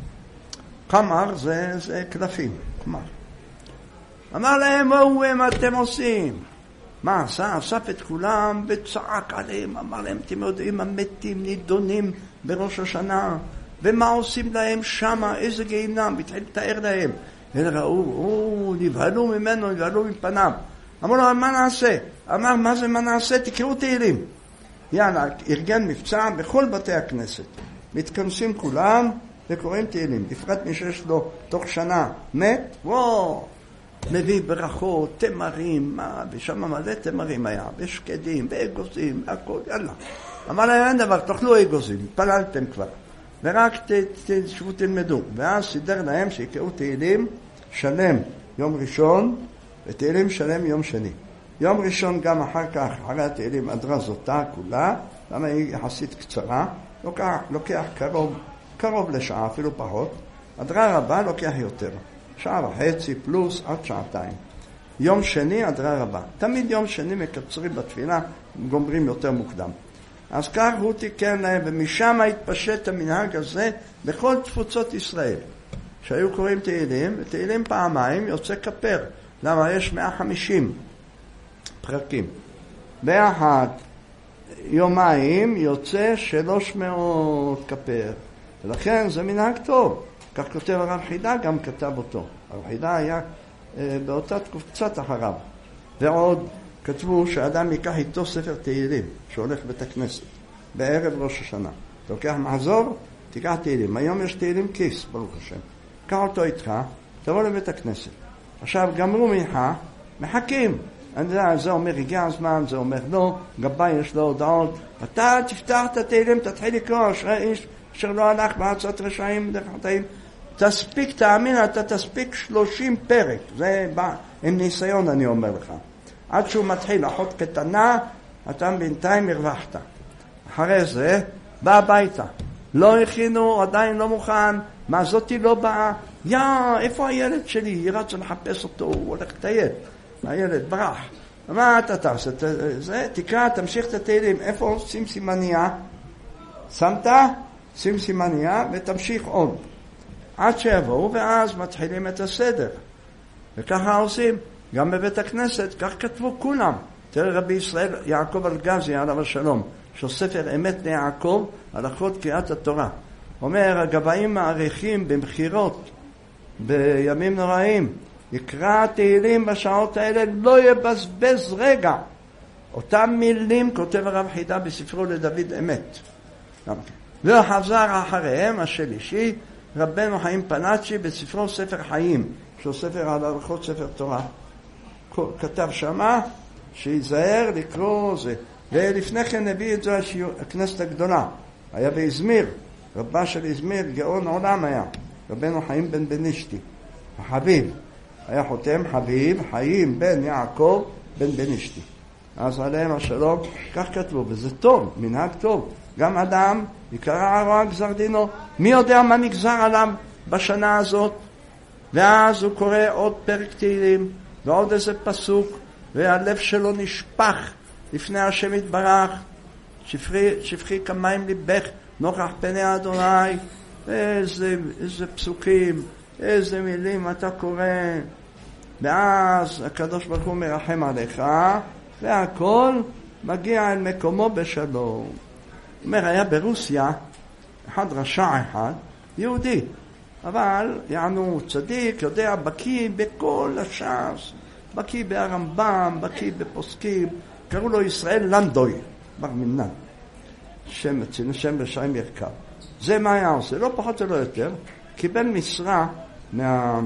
קמר זה, זה קלפים, קמר. אמר להם, מה מה אתם עושים? מה עשה? אסף את כולם וצעק עליהם, אמר להם, אתם יודעים, המתים נידונים בראש השנה, ומה עושים להם שמה, איזה גיהינם, התחיל לתאר להם. הם ראו, או, נבהלו ממנו, נבהלו מפניו. אמרו לו, מה נעשה? אמר, מה זה מה נעשה? תקראו תהילים. יאללה, ארגן מבצע בכל בתי הכנסת. מתכנסים כולם וקוראים תהילים. בפרט מי שיש לו תוך שנה מת, וואו, מביא ברכות, תמרים, מה, ושם מלא תמרים היה, ושקדים, ואגוזים, הכל, יאללה. אמר להם, אין דבר, תאכלו אגוזים, פללתם כבר. ורק תשבו תלמדו. ואז סידר להם שיקראו תהילים שלם יום ראשון, ותהילים שלם יום שני. יום ראשון גם אחר כך, אחרי התהילים, הדרה זאתה כולה, למה היא יחסית קצרה, לוקח, לוקח קרוב, קרוב לשעה, אפילו פחות. הדרה רבה לוקח יותר. שעה וחצי פלוס עד שעתיים. יום שני, הדרה רבה. תמיד יום שני מקצרים בתפילה, גומרים יותר מוקדם. אז כך הוא תיקן להם, ומשם התפשט המנהג הזה בכל תפוצות ישראל. שהיו קוראים תהילים, ותהילים פעמיים יוצא כפר. למה? יש מאה וחמישים פרקים. באחד יומיים יוצא שלוש מאות כפר. ולכן זה מנהג טוב. כך כותב הרב חידה, גם כתב אותו. הרב חידה היה אה, באותה תקופה קצת אחריו. ועוד כתבו שאדם ייקח איתו ספר תהילים שהולך בית הכנסת בערב ראש השנה. אתה לוקח מחזור, תיקח תהילים. היום יש תהילים כיס, ברוך השם. קח אותו איתך, תבוא לבית הכנסת. עכשיו גמרו מנחה, מחכים. אני יודע, זה אומר הגיע הזמן, זה אומר לא, גבאי יש לו הודעות. אתה תפתח את התהילים, תתחיל לקרוא, אשרי איש אשר לא הלך בעצות רשעים דרך חטאים. תספיק, תאמין, אתה תספיק שלושים פרק. זה בא עם ניסיון, אני אומר לך. עד שהוא מתחיל אחות קטנה, אתה בינתיים הרווחת. אחרי זה, בא הביתה. לא הכינו, עדיין לא מוכן, מה זאתי לא באה? יא, איפה הילד שלי? היא רצה לחפש אותו, הוא הולך לטייל. הילד ברח. מה אתה תעשה? זה, תקרא, תמשיך את התהילים. איפה שים סימניה? שמת? שים סימניה ותמשיך עוד. עד שיבואו, ואז מתחילים את הסדר. וככה עושים. גם בבית הכנסת, כך כתבו כולם. תראה רבי ישראל, יעקב אלגזי, עליו השלום, שהוא ספר אמת ליעקב, הלכות קריאת התורה. אומר, הגבאים מעריכים במחירות, בימים נוראים, יקרא תהילים בשעות האלה, לא יבזבז רגע. אותם מילים כותב הרב חידה בספרו לדוד אמת. וחזר אחריהם, השלישי, רבנו חיים פנאצ'י בספרו ספר חיים, שהוא ספר על הלכות ספר תורה. כתב שמה שיזהר לקרוא זה. ולפני כן הביא את זה הכנסת הגדולה. היה באזמיר, רבה של אזמיר, גאון עולם היה. רבנו חיים בן בנישתי. החביב. היה חותם חביב, חיים בן יעקב בן בנישתי. אז עליהם השלום, כך כתבו, וזה טוב, מנהג טוב. גם אדם יקרא הרוע גזר דינו. מי יודע מה נגזר עליו בשנה הזאת? ואז הוא קורא עוד פרק תהילים, ועוד איזה פסוק, והלב שלו נשפח לפני השם יתברך. שפכי, שפכי כמים ליבך נוכח פני אדוני. איזה, איזה פסוקים, איזה מילים אתה קורא. ואז הקדוש ברוך הוא מרחם עליך, והכל מגיע אל מקומו בשלום. אומר, היה ברוסיה אחד רשע אחד, יהודי, אבל יענו צדיק, יודע, בקי בכל הש"ס, בקי ברמב"ם, בקי בפוסקים, קראו לו ישראל לנדוי, בר מינן, שם מצינו, שם רשעים ירכב. זה מה היה עושה? לא פחות ולא יותר, קיבל משרה מה,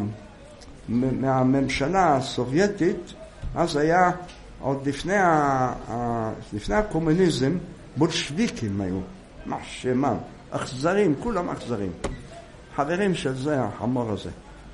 מהממשלה הסובייטית, אז היה עוד לפני, ה, לפני הקומוניזם, בולשוויקים היו, מה שמם, אכזרים, כולם אכזרים. חברים של זה, החמור הזה.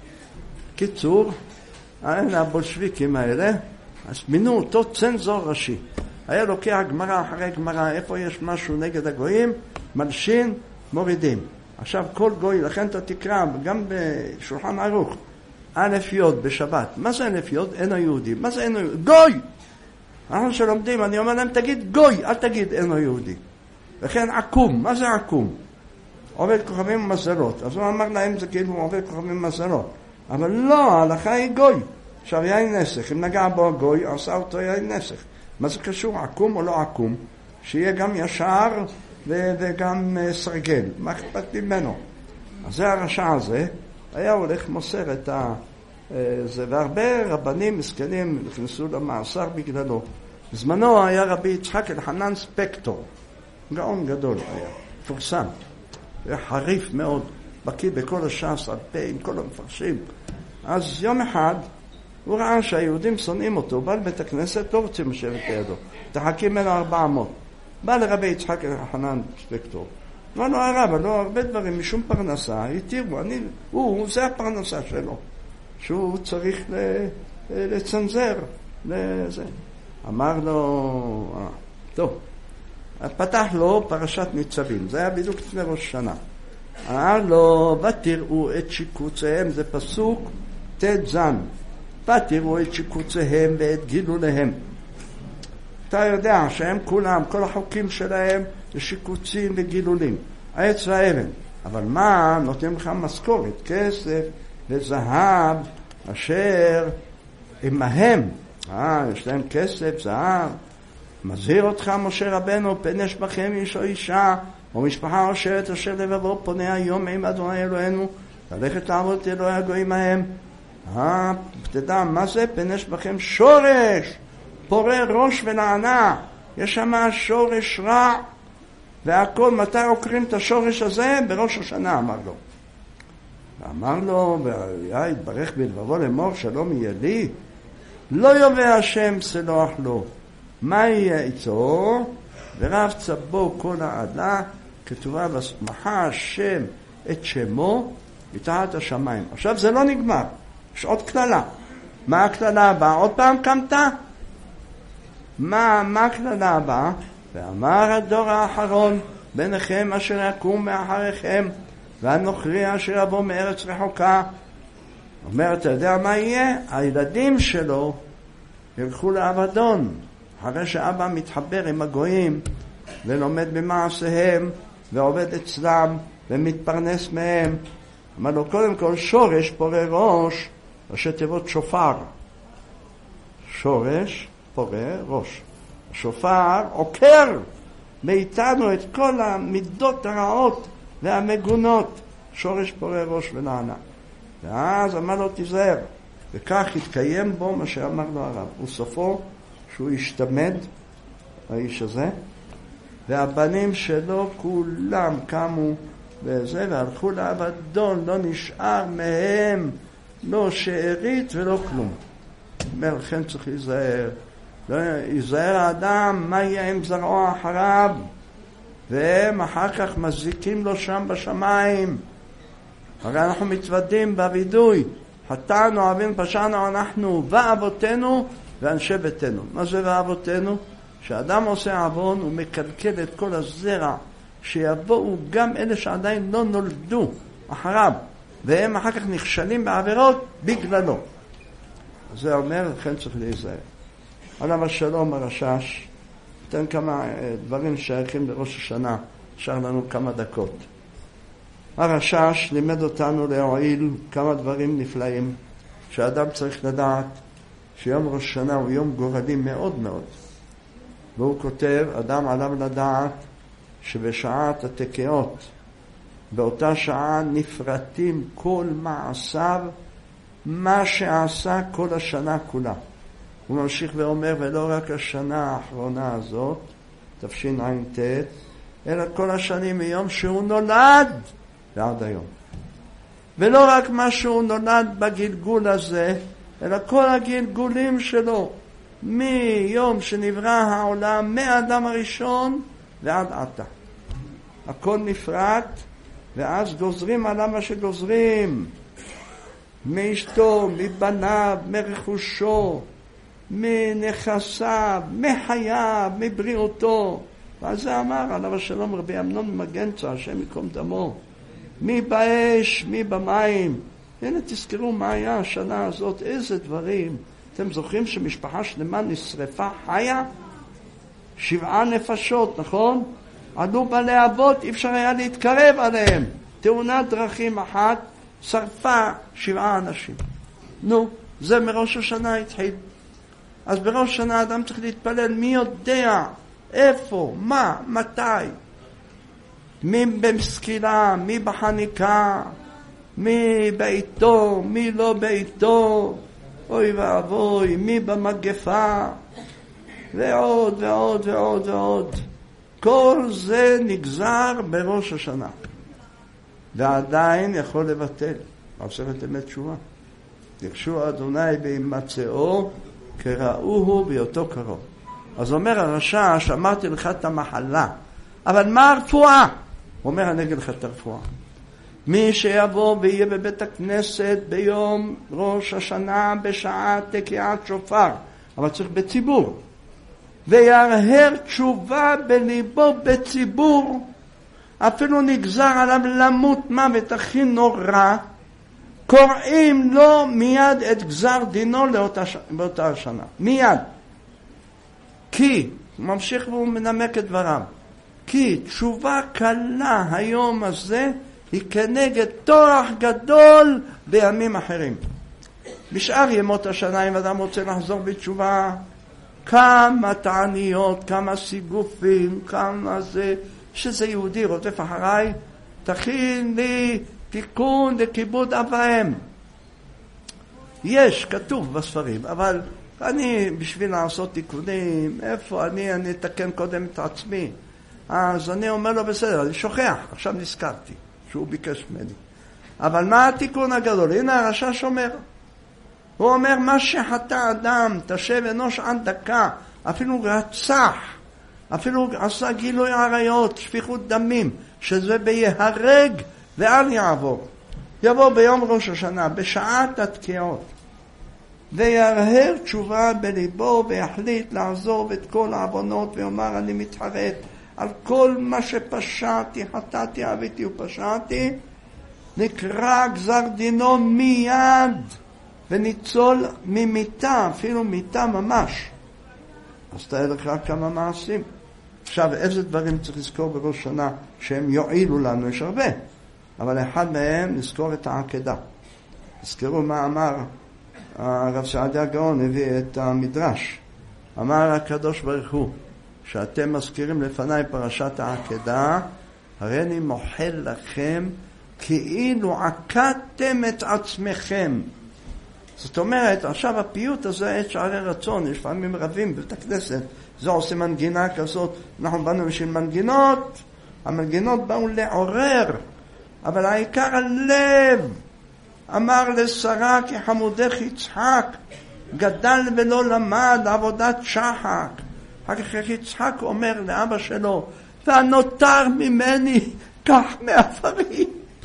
קיצור, האלה הבולשוויקים האלה, אז מינו אותו צנזור ראשי. היה לוקח גמרא אחרי גמרא, איפה יש משהו נגד הגויים, מלשין, מורידים. עכשיו כל גוי, לכן אתה תקרא, גם בשולחן ערוך, א' י' בשבת. מה זה א' י'? אינו יהודי. מה זה אינו יהודי? גוי! אנחנו שלומדים, אני אומר להם, תגיד גוי, אל תגיד אינו יהודי. וכן עקום. מה זה עקום? עובד כוכבים ומזלות. אז הוא אמר להם, זה כאילו עובד כוכבים ומזלות. אבל לא, ההלכה היא גוי. עכשיו יין נסך, אם נגע בו הגוי, עשה אותו יין נסך. מה זה קשור, עקום או לא עקום? שיהיה גם ישר ו- וגם uh, סרגל. מה אכפת לי ממנו? אז זה הרשע הזה, היה הולך מוסר את ה... Uh, זה, והרבה רבנים מסכנים נכנסו למאסר בגללו. בזמנו היה רבי יצחק אלחנן ספקטור. גאון גדול היה, פורסם. היה חריף מאוד, בקיא בכל הש"ס, על פה, עם כל המפרשים. אז יום אחד, הוא ראה שהיהודים שונאים אותו, בא לבית הכנסת, לא רוצים לשבת לידו. תחכים ממנו ארבע אמות. בא לרבי יצחק אלחנן ספקטור. אמר לו, הרב, לא הרבה דברים, משום פרנסה, התירו, אני, הוא, זה הפרנסה שלו. שהוא צריך לצנזר לזה. אמר לו, אה, טוב. פתח לו פרשת ניצבים, זה היה בדיוק לפני ראש שנה. אמר לו, ותראו את שיקוציהם, זה פסוק ת' זן. ותראו את שיקוציהם ואת גילוליהם. אתה יודע שהם כולם, כל החוקים שלהם, זה שיקוצים וגילולים. העץ והאבן. אבל מה? נותנים לך משכורת, כסף וזהב, אשר עמהם. אה, יש להם כסף, זהב. מזהיר אותך משה רבנו, פן יש בכם איש או אישה, או משפחה אושרת אשר לבבו פונה היום עם אדוני אלוהינו, ללכת לעבוד את אלוהי הגויים ההם. אה, תדע, מה זה? פן יש בכם שורש, פורה ראש ונענה. יש שם שורש רע, והכל, מתי עוקרים את השורש הזה? בראש השנה, אמר לו. ואמר לו, והיה התברך בלבבו לאמור, שלום יהיה לי, לא יובא השם סלוח לו. מה יהיה איתו? ורב צבו כל העדה, כתובה בסמכה השם את שמו מתחת השמיים. עכשיו זה לא נגמר, יש עוד כללה. מה הכללה הבאה? עוד פעם קמת? מה, מה הכללה הבאה? ואמר הדור האחרון ביניכם אשר יקום מאחריכם, והנוכרי אשר יבוא מארץ רחוקה. אומר, אתה יודע מה יהיה? הילדים שלו ילכו לאבדון. אחרי שאבא מתחבר עם הגויים ולומד במעשיהם ועובד אצלם ומתפרנס מהם. אמר לו, קודם כל שורש פורה ראש, ראשי תיבות שופר. שורש פורה ראש. השופר עוקר מאיתנו את כל המידות הרעות והמגונות. שורש פורה ראש ונענה. ואז אמר לו, תיזהר. וכך התקיים בו מה שאמר לו הרב. וסופו שהוא השתמד, האיש הזה, והבנים שלו כולם קמו וזה, והלכו לאבדון, לא נשאר מהם לא שארית ולא כלום. אומר, לכן צריך להיזהר. לא, ייזהר האדם, מה יהיה עם זרעו אחריו? והם אחר כך מזיקים לו שם בשמיים. הרי אנחנו מתוודים בווידוי. חטאנו, אוהבים, פשענו, אנחנו ואבותינו ואנשי ביתנו. מה זה ואבותינו? שאדם עושה עוון, הוא מקלקל את כל הזרע, שיבואו גם אלה שעדיין לא נולדו אחריו, והם אחר כך נכשלים בעבירות בגללו. זה אומר, לכן צריך להיזהר. עליו השלום הרשש, נתן כמה דברים שייכים לראש השנה, נשאר לנו כמה דקות. הרשש לימד אותנו להועיל כמה דברים נפלאים, שאדם צריך לדעת שיום ראש השנה הוא יום גורלי מאוד מאוד. והוא כותב, אדם עליו לדעת שבשעת התקיעות, באותה שעה נפרטים כל מעשיו, מה שעשה כל השנה כולה. הוא ממשיך ואומר, ולא רק השנה האחרונה הזאת, תשע"ט, אלא כל השנים מיום שהוא נולד ועד היום. ולא רק מה שהוא נולד בגלגול הזה, אלא כל הגלגולים שלו, מיום שנברא העולם, מהאדם הראשון ועד עתה. הכל נפרט, ואז גוזרים עליו מה שגוזרים, מאשתו, מבניו, מרכושו, מנכסיו, מחייו, מבריאותו. ואז זה אמר עליו השלום רבי אמנון ממגנצא, השם יקום דמו, מי באש, מי במים. הנה תזכרו מה היה השנה הזאת, איזה דברים. אתם זוכרים שמשפחה שלמה נשרפה חיה? שבעה נפשות, נכון? עלו בעלי אבות, אי אפשר היה להתקרב עליהם. תאונת דרכים אחת, שרפה שבעה אנשים. נו, זה מראש השנה התחיל. אז בראש השנה אדם צריך להתפלל, מי יודע, איפה, מה, מתי. מי במסקילה, מי בחניקה, מי בעיתו, מי לא בעיתו, אוי ואבוי, מי במגפה, ועוד ועוד ועוד ועוד. כל זה נגזר בראש השנה. ועדיין יכול לבטל. מסכת אמת תשובה. יחשו אדוני בהימצאו כראוהו בהיותו קרוב. אז אומר הרשע, שאמרתי לך את המחלה, אבל מה הרפואה? הוא אומר, אני אגיד לך את הרפואה. מי שיבוא ויהיה בבית הכנסת ביום ראש השנה בשעה תקיעת שופר, אבל צריך בציבור, וירהר תשובה בליבו בציבור, אפילו נגזר עליו למות מוות הכי נורא, קוראים לו מיד את גזר דינו לאותה, באותה השנה. מיד. כי, הוא ממשיך והוא מנמק את דבריו, כי תשובה קלה היום הזה היא כנגד טורח גדול בימים אחרים. בשאר ימות השנה, אם אדם רוצה לחזור בתשובה, כמה תעניות, כמה סיגופים, כמה זה, שזה יהודי רודף אחריי, תכין לי תיקון לכיבוד אברהם. יש, כתוב בספרים, אבל אני בשביל לעשות תיקונים, איפה אני, אני אתקן קודם את עצמי. אז אני אומר לו בסדר, אני שוכח, עכשיו נזכרתי שהוא ביקש ממני. אבל מה התיקון הגדול? הנה הרשע שומר. הוא אומר, מה שחטא אדם, תשב אנוש עד דקה, אפילו רצח, אפילו עשה גילוי עריות, שפיכות דמים, שזה ביהרג ואל יעבור. יבוא ביום ראש השנה, בשעת התקיעות, וירהר תשובה בליבו ויחליט לעזוב את כל העוונות ויאמר, אני מתחרט על כל מה שפשעתי, חטאתי, עוויתי ופשעתי, נקרא גזר דינו מיד וניצול ממיתה, אפילו מיתה ממש. אז תהיה לך כמה מעשים. עכשיו, איזה דברים צריך לזכור בראש שנה שהם יועילו לנו? יש הרבה, אבל אחד מהם נזכור את העקדה. תזכרו מה אמר הרב סעדיה גאון, הביא את המדרש. אמר הקדוש ברוך הוא, שאתם מזכירים לפניי פרשת העקדה, הרי אני מוחל לכם כאילו עקדתם את עצמכם. זאת אומרת, עכשיו הפיוט הזה, את שערי רצון, יש פעמים רבים בבית הכנסת, זה עושה מנגינה כזאת, אנחנו באנו בשביל מנגינות, המנגינות באו לעורר, אבל העיקר הלב. אמר לשרה כי חמודך יצחק, גדל ולא למד עבודת שחק. אחר כך יצחק אומר לאבא שלו, והנותר ממני כך מעפרי.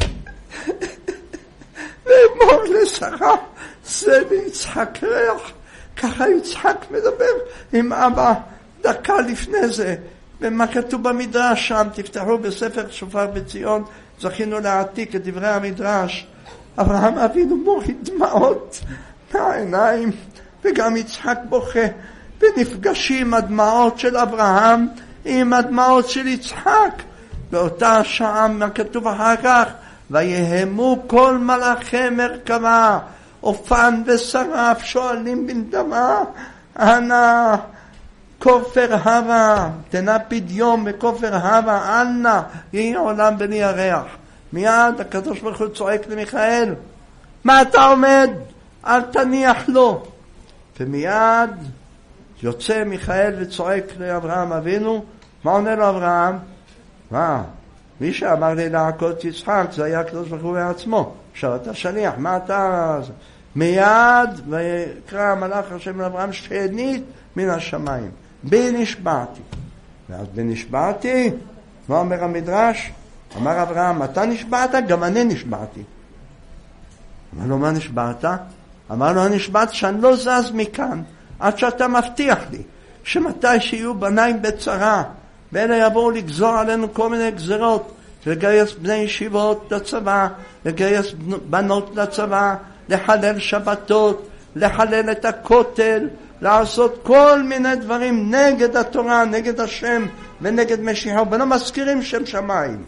ואמור לשרה, זה ליצחק ריח. ככה יצחק מדבר עם אבא דקה לפני זה. ומה כתוב במדרש שם, תפתחו בספר שופר בציון, זכינו להעתיק את דברי המדרש. אברהם אבינו מוריד דמעות מהעיניים, וגם יצחק בוכה, ונפגשים הדמעות של אברהם עם הדמעות של יצחק. באותה שעה, מה כתוב אחר כך, ויהמו כל מלאכי מרכבה, אופן ושרף שואלים בנדמה, אנא כופר הווה, תנה פדיום בכופר הווה, אנא יהי עולם בני ירח. מיד הקדוש ברוך הוא צועק למיכאל, מה אתה עומד? אל תניח לו. ומיד יוצא מיכאל וצועק לאברהם אבינו. מה עונה לו אברהם? מה? מי שאמר לי לעקוד יצחק זה היה הקדוש ברוך הוא בעצמו. עכשיו אתה שליח, מה אתה... מיד ויקרא המלאך השם לאברהם שנית מן השמיים, בנשבעתי. ואז בנשבעתי, מה אומר המדרש? אמר אברהם, אתה נשבעת? גם אני נשבעתי. אמר לו, מה נשבעת? אמר לו, אני נשבעת שאני לא זז מכאן עד שאתה מבטיח לי שמתי שיהיו בניים בצרה ואלה יבואו לגזור עלינו כל מיני גזרות, לגייס בני ישיבות לצבא, לגייס בנות לצבא, לחלל שבתות, לחלל את הכותל, לעשות כל מיני דברים נגד התורה, נגד השם ונגד משיחה, ולא מזכירים שם שמיים.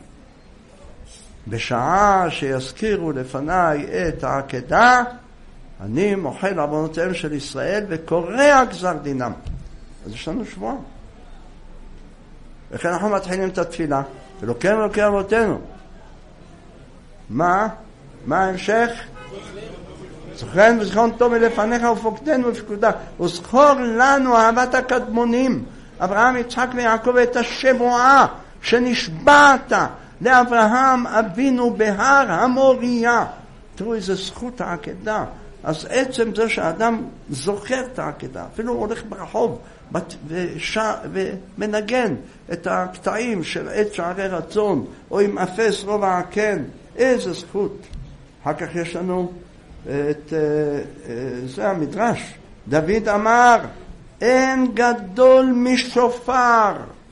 בשעה שיזכירו לפניי את העקדה, אני מוחל עוונותיהם של ישראל וקורע גזר דינם. אז יש לנו שבועה. וכן אנחנו מתחילים את התפילה. אלוקינו אלוקי אבותינו. מה? מה ההמשך? זכרנו וזכרון טוב מלפניך ופוקדנו ופקודה. וזכור לנו אהבת הקדמונים. אברהם, יצחק ויעקב, את השבועה שנשבעת לאברהם אבינו בהר המוריה. תראו איזה זכות העקדה. אז עצם זה שהאדם זוכר את העקדה, אפילו הוא הולך ברחוב ושה, ומנגן את הקטעים של עת שערי רצון, או עם אפס רובע הקן, איזה זכות. אחר כך יש לנו את זה המדרש. דוד אמר, אין גדול משופר,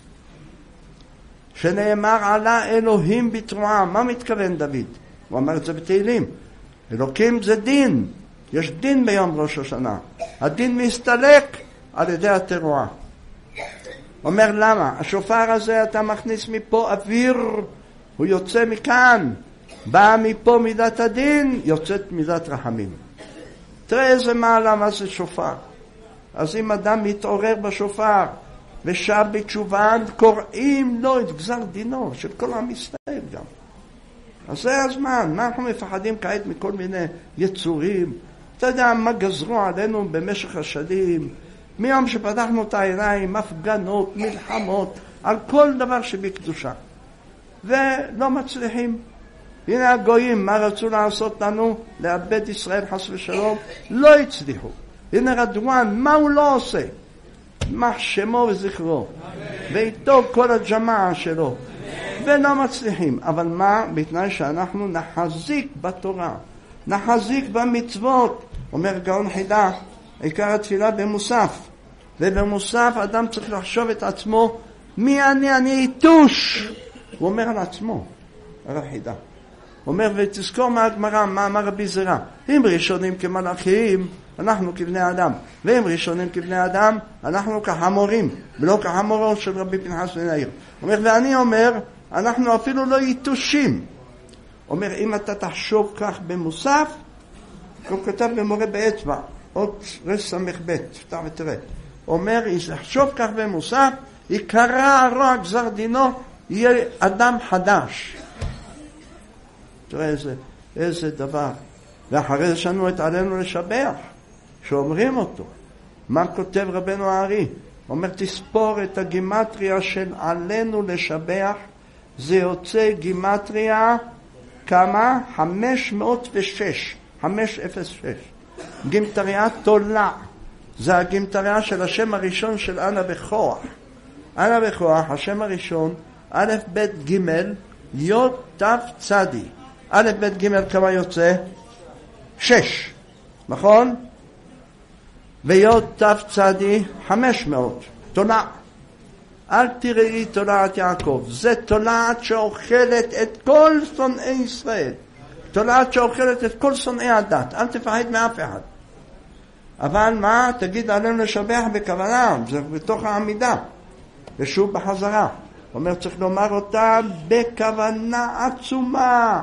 שנאמר עלה אלוהים בתרועה. מה מתכוון דוד? הוא אמר את זה בתהילים. אלוקים זה דין. יש דין ביום ראש השנה. הדין מסתלק על ידי התרועה. אומר למה? השופר הזה אתה מכניס מפה אוויר, הוא יוצא מכאן. בא מפה מידת הדין, יוצאת מידת רחמים. תראה איזה מעלה מה זה שופר. אז אם אדם מתעורר בשופר ושב בתשובה, קוראים לו את גזר דינו של כל עם ישראל גם. אז זה הזמן. מה אנחנו מפחדים כעת מכל מיני יצורים? אתה יודע מה גזרו עלינו במשך השנים, מיום שפתחנו את העיניים, הפגנות, מלחמות, על כל דבר שבקדושה. ולא מצליחים. הנה הגויים, מה רצו לעשות לנו? לאבד ישראל חס ושלום, לא הצליחו. הנה רדואן, מה הוא לא עושה? מה שמו וזכרו. ואיתו כל הג'מעה שלו. ולא מצליחים. אבל מה? בתנאי שאנחנו נחזיק בתורה. נחזיק במצוות. אומר גאון חידה, עיקר התפילה במוסף. ובמוסף אדם צריך לחשוב את עצמו, מי אני? אני איתוש. הוא אומר על עצמו, על החידה. הוא אומר, ותזכור מה הגמרא, מה אמר רבי זרע. אם ראשונים כמלאכים, אנחנו כבני אדם. ואם ראשונים כבני אדם, אנחנו כחמורים, ולא כחמורות של רבי פנחס בן יאיר. הוא אומר, ואני אומר, אנחנו אפילו לא איתושים. אומר, אם אתה תחשוב כך במוסף, הוא כתב במורה באצבע, עוד רש סמך ב', פתח ותראה. אומר, אם תחשוב כך במוסף, יקרא רוע גזר דינו, יהיה אדם חדש. תראה איזה, איזה דבר. ואחרי זה שנו את עלינו לשבח, שאומרים אותו. מה כותב רבנו הארי? אומר, תספור את הגימטריה של עלינו לשבח, זה יוצא גימטריה כמה? חמש מאות ושש. חמש אפס שש. גימטריה תולה. זה הגימטריה של השם הראשון של אנה בכוח. אנה בכוח, השם הראשון, א' ב' ג' י' ת' צדי. א' ב' ג' כמה יוצא? שש. נכון? וי' ת' צדי חמש מאות. תולה. אל תראי תולעת יעקב. זה תולעת שאוכלת את כל שונאי ישראל. תולעת שאוכלת את כל שונאי הדת. אל תפחד מאף אחד. אבל מה? תגיד עלינו לשבח בכוונה. זה בתוך העמידה. ושוב בחזרה. אומר, צריך לומר אותה בכוונה עצומה.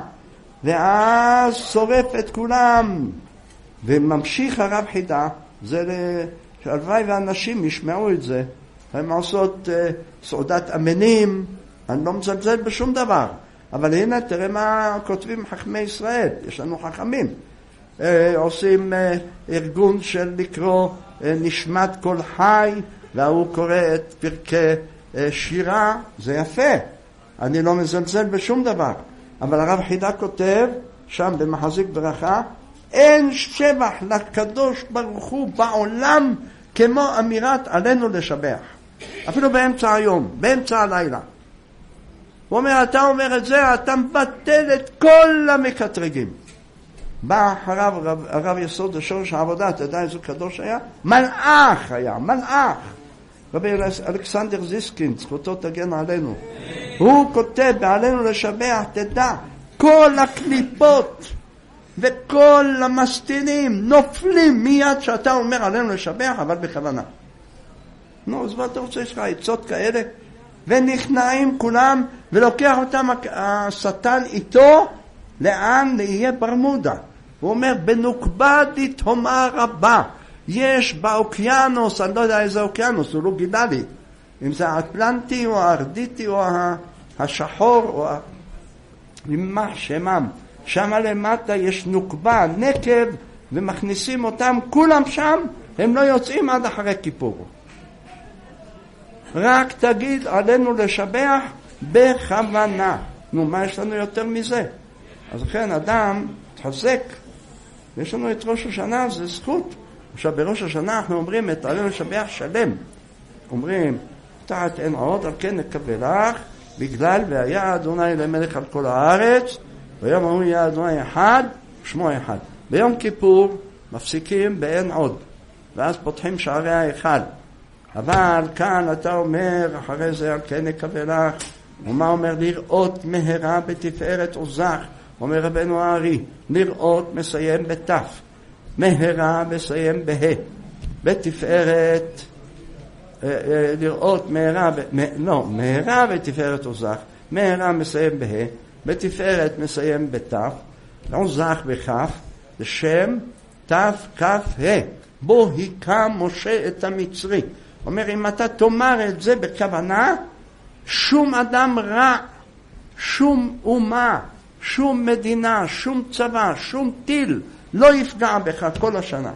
ואז שורף את כולם. וממשיך הרב חידה. זה שהלוואי ואנשים ישמעו את זה. הם עושות uh, סעודת אמנים. אני לא מזלזל בשום דבר. אבל הנה תראה מה כותבים חכמי ישראל. יש לנו חכמים. Uh, עושים uh, ארגון של לקרוא uh, נשמת כל חי. והוא קורא את פרקי uh, שירה. זה יפה. אני לא מזלזל בשום דבר. אבל הרב חידה כותב שם במחזיק ברכה, אין שבח לקדוש ברוך הוא בעולם כמו אמירת עלינו לשבח. אפילו באמצע היום, באמצע הלילה. הוא אומר, אתה אומר את זה, אתה מבטל את כל המקטרגים. בא אחריו הרב, הרב יסוד השורש העבודה, אתה יודע איזה קדוש היה? מלאך היה, מלאך. רבי אלכסנדר זיסקין, זכותו תגן עלינו. הוא כותב בעלינו לשבח, תדע, כל הקליפות וכל המסתירים נופלים מיד שאתה אומר עלינו לשבח, אבל בכוונה. נו, אז מה אתה רוצה, יש לך עצות כאלה? ונכנעים כולם, ולוקח אותם השטן איתו, לאן? ליהיה ברמודה. הוא אומר, בנוקבה דתהומה רבה. יש באוקיינוס, אני לא יודע איזה אוקיינוס, הוא לא גילה לי. אם זה האטלנטי או הארדיטי או השחור או יימח שמם. שם למטה יש נוקבה, נקב, ומכניסים אותם, כולם שם, הם לא יוצאים עד אחרי כיפור. רק תגיד עלינו לשבח בכוונה. נו, מה יש לנו יותר מזה? אז לכן אדם תחזק. יש לנו את ראש השנה, זה זכות. עכשיו בראש השנה אנחנו אומרים את עלינו לשבח שלם. אומרים, תחת אין עוד, על כן נקבלך, בגלל והיה אדוני למלך על כל הארץ, ויום הוא יהיה אדוני אחד, שמו אחד. ביום כיפור מפסיקים באין עוד, ואז פותחים שערי האחד. אבל כאן אתה אומר, אחרי זה על כן נקבלך, ומה אומר? לראות מהרה בתפארת עוזך. אומר רבנו הארי, לראות מסיים בתף, מהרה מסיים בה, בתפארת, לראות מהרה, לא, מהרה בתפארת עוזך, מהרה מסיים בה, בתפארת מסיים בתף, עוזך בכף, זה שם תף כף ה, בו היכה משה את המצרי. אומר, אם אתה תאמר את זה בכוונה, שום אדם רע, שום אומה, שום מדינה, שום צבא, שום טיל, לא יפגע בך כל השנה.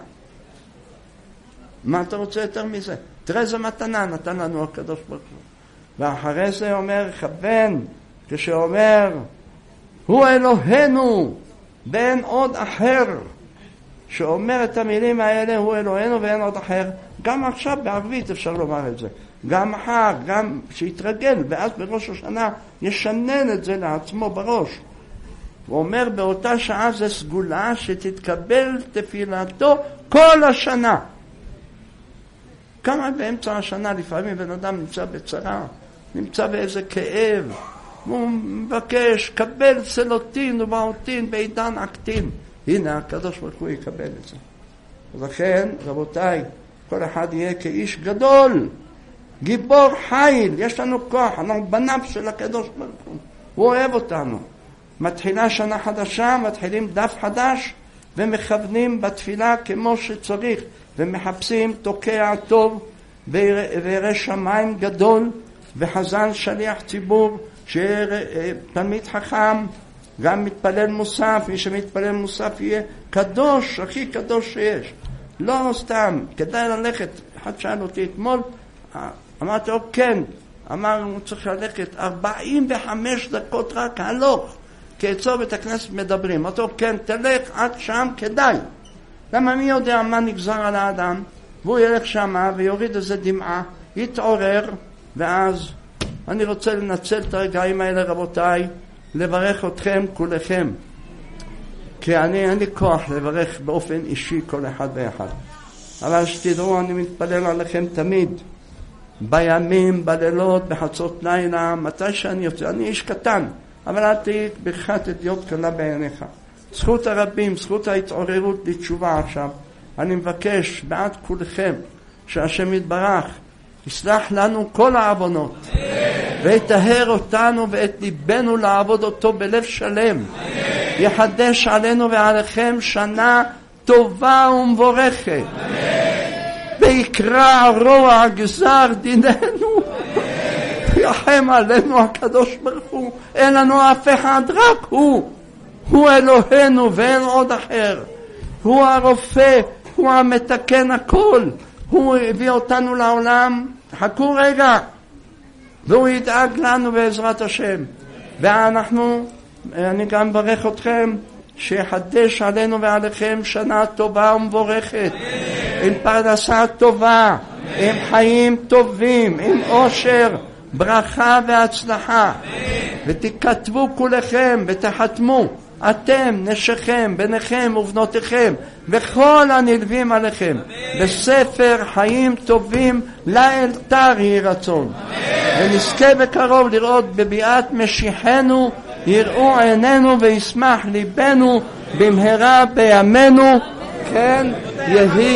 מה אתה רוצה יותר מזה? תראה איזה מתנה נתן לנו הקדוש ברוך הוא. ואחרי זה אומר כוון, כשאומר, הוא אלוהינו, ואין עוד אחר. שאומר את המילים האלה, הוא אלוהינו ואין עוד אחר. גם עכשיו בערבית אפשר לומר את זה. גם מחר, גם שיתרגל, ואז בראש השנה ישנן את זה לעצמו בראש. הוא אומר, באותה שעה זה סגולה שתתקבל תפילתו כל השנה. כמה באמצע השנה לפעמים בן אדם נמצא בצרה, נמצא באיזה כאב, הוא מבקש, קבל סלוטין ובעותין בעידן עקטין. הנה, הקדוש ברוך הוא יקבל את זה. ולכן, רבותיי, כל אחד יהיה כאיש גדול, גיבור חיל, יש לנו כוח, אנחנו בניו של הקדוש ברוך הוא, הוא אוהב אותנו. מתחילה שנה חדשה, מתחילים דף חדש, ומכוונים בתפילה כמו שצריך, ומחפשים תוקע טוב, וירא שמיים גדול, וחזן שליח ציבור, שתלמיד חכם, גם מתפלל מוסף, מי שמתפלל מוסף יהיה קדוש, הכי קדוש שיש. לא סתם, כדאי ללכת. אחד שאל אותי אתמול, אמרתי לו, כן, אמר, הוא צריך ללכת ארבעים וחמש דקות רק הלוך, כי אצלו בית הכנסת מדברים. אמרתי לו, כן, תלך עד שם, כדאי. למה מי יודע מה נגזר על האדם? והוא ילך שמה ויוריד איזה דמעה, יתעורר, ואז אני רוצה לנצל את הרגעים האלה, רבותיי, לברך אתכם כולכם, כי אני אין לי כוח לברך באופן אישי כל אחד ואחד, אבל שתדעו, אני מתפלל עליכם תמיד, בימים, בלילות, בחצות לילה, מתי שאני יוצא. אני איש קטן, אבל אל תהי ברכת אדיוט קלה בעיניך. זכות הרבים, זכות ההתעוררות לתשובה עכשיו. אני מבקש בעד כולכם שהשם יתברך יסלח לנו כל העוונות, ויטהר אותנו ואת ליבנו לעבוד אותו בלב שלם, יחדש עלינו ועליכם שנה טובה ומבורכת, ויקרא רוע גזר דיננו, יחם עלינו הקדוש ברוך הוא. אין לנו אף אחד, רק הוא. הוא אלוהינו ואין עוד אחר. הוא הרופא, הוא המתקן הכל. הוא הביא אותנו לעולם, חכו רגע, והוא ידאג לנו בעזרת השם. ואנחנו, אני גם מברך אתכם, שיחדש עלינו ועליכם שנה טובה ומבורכת, עם פרנסה טובה, עם חיים טובים, עם עושר, ברכה והצלחה. ותכתבו כולכם ותחתמו, אתם, נשיכם, בניכם ובנותיכם, וכל הנלווים עליכם, בספר חיים טובים לאלתר יהי רצון. ונזכה בקרוב לראות בביאת משיחנו, יראו עינינו וישמח ליבנו במהרה בימינו, כן יהי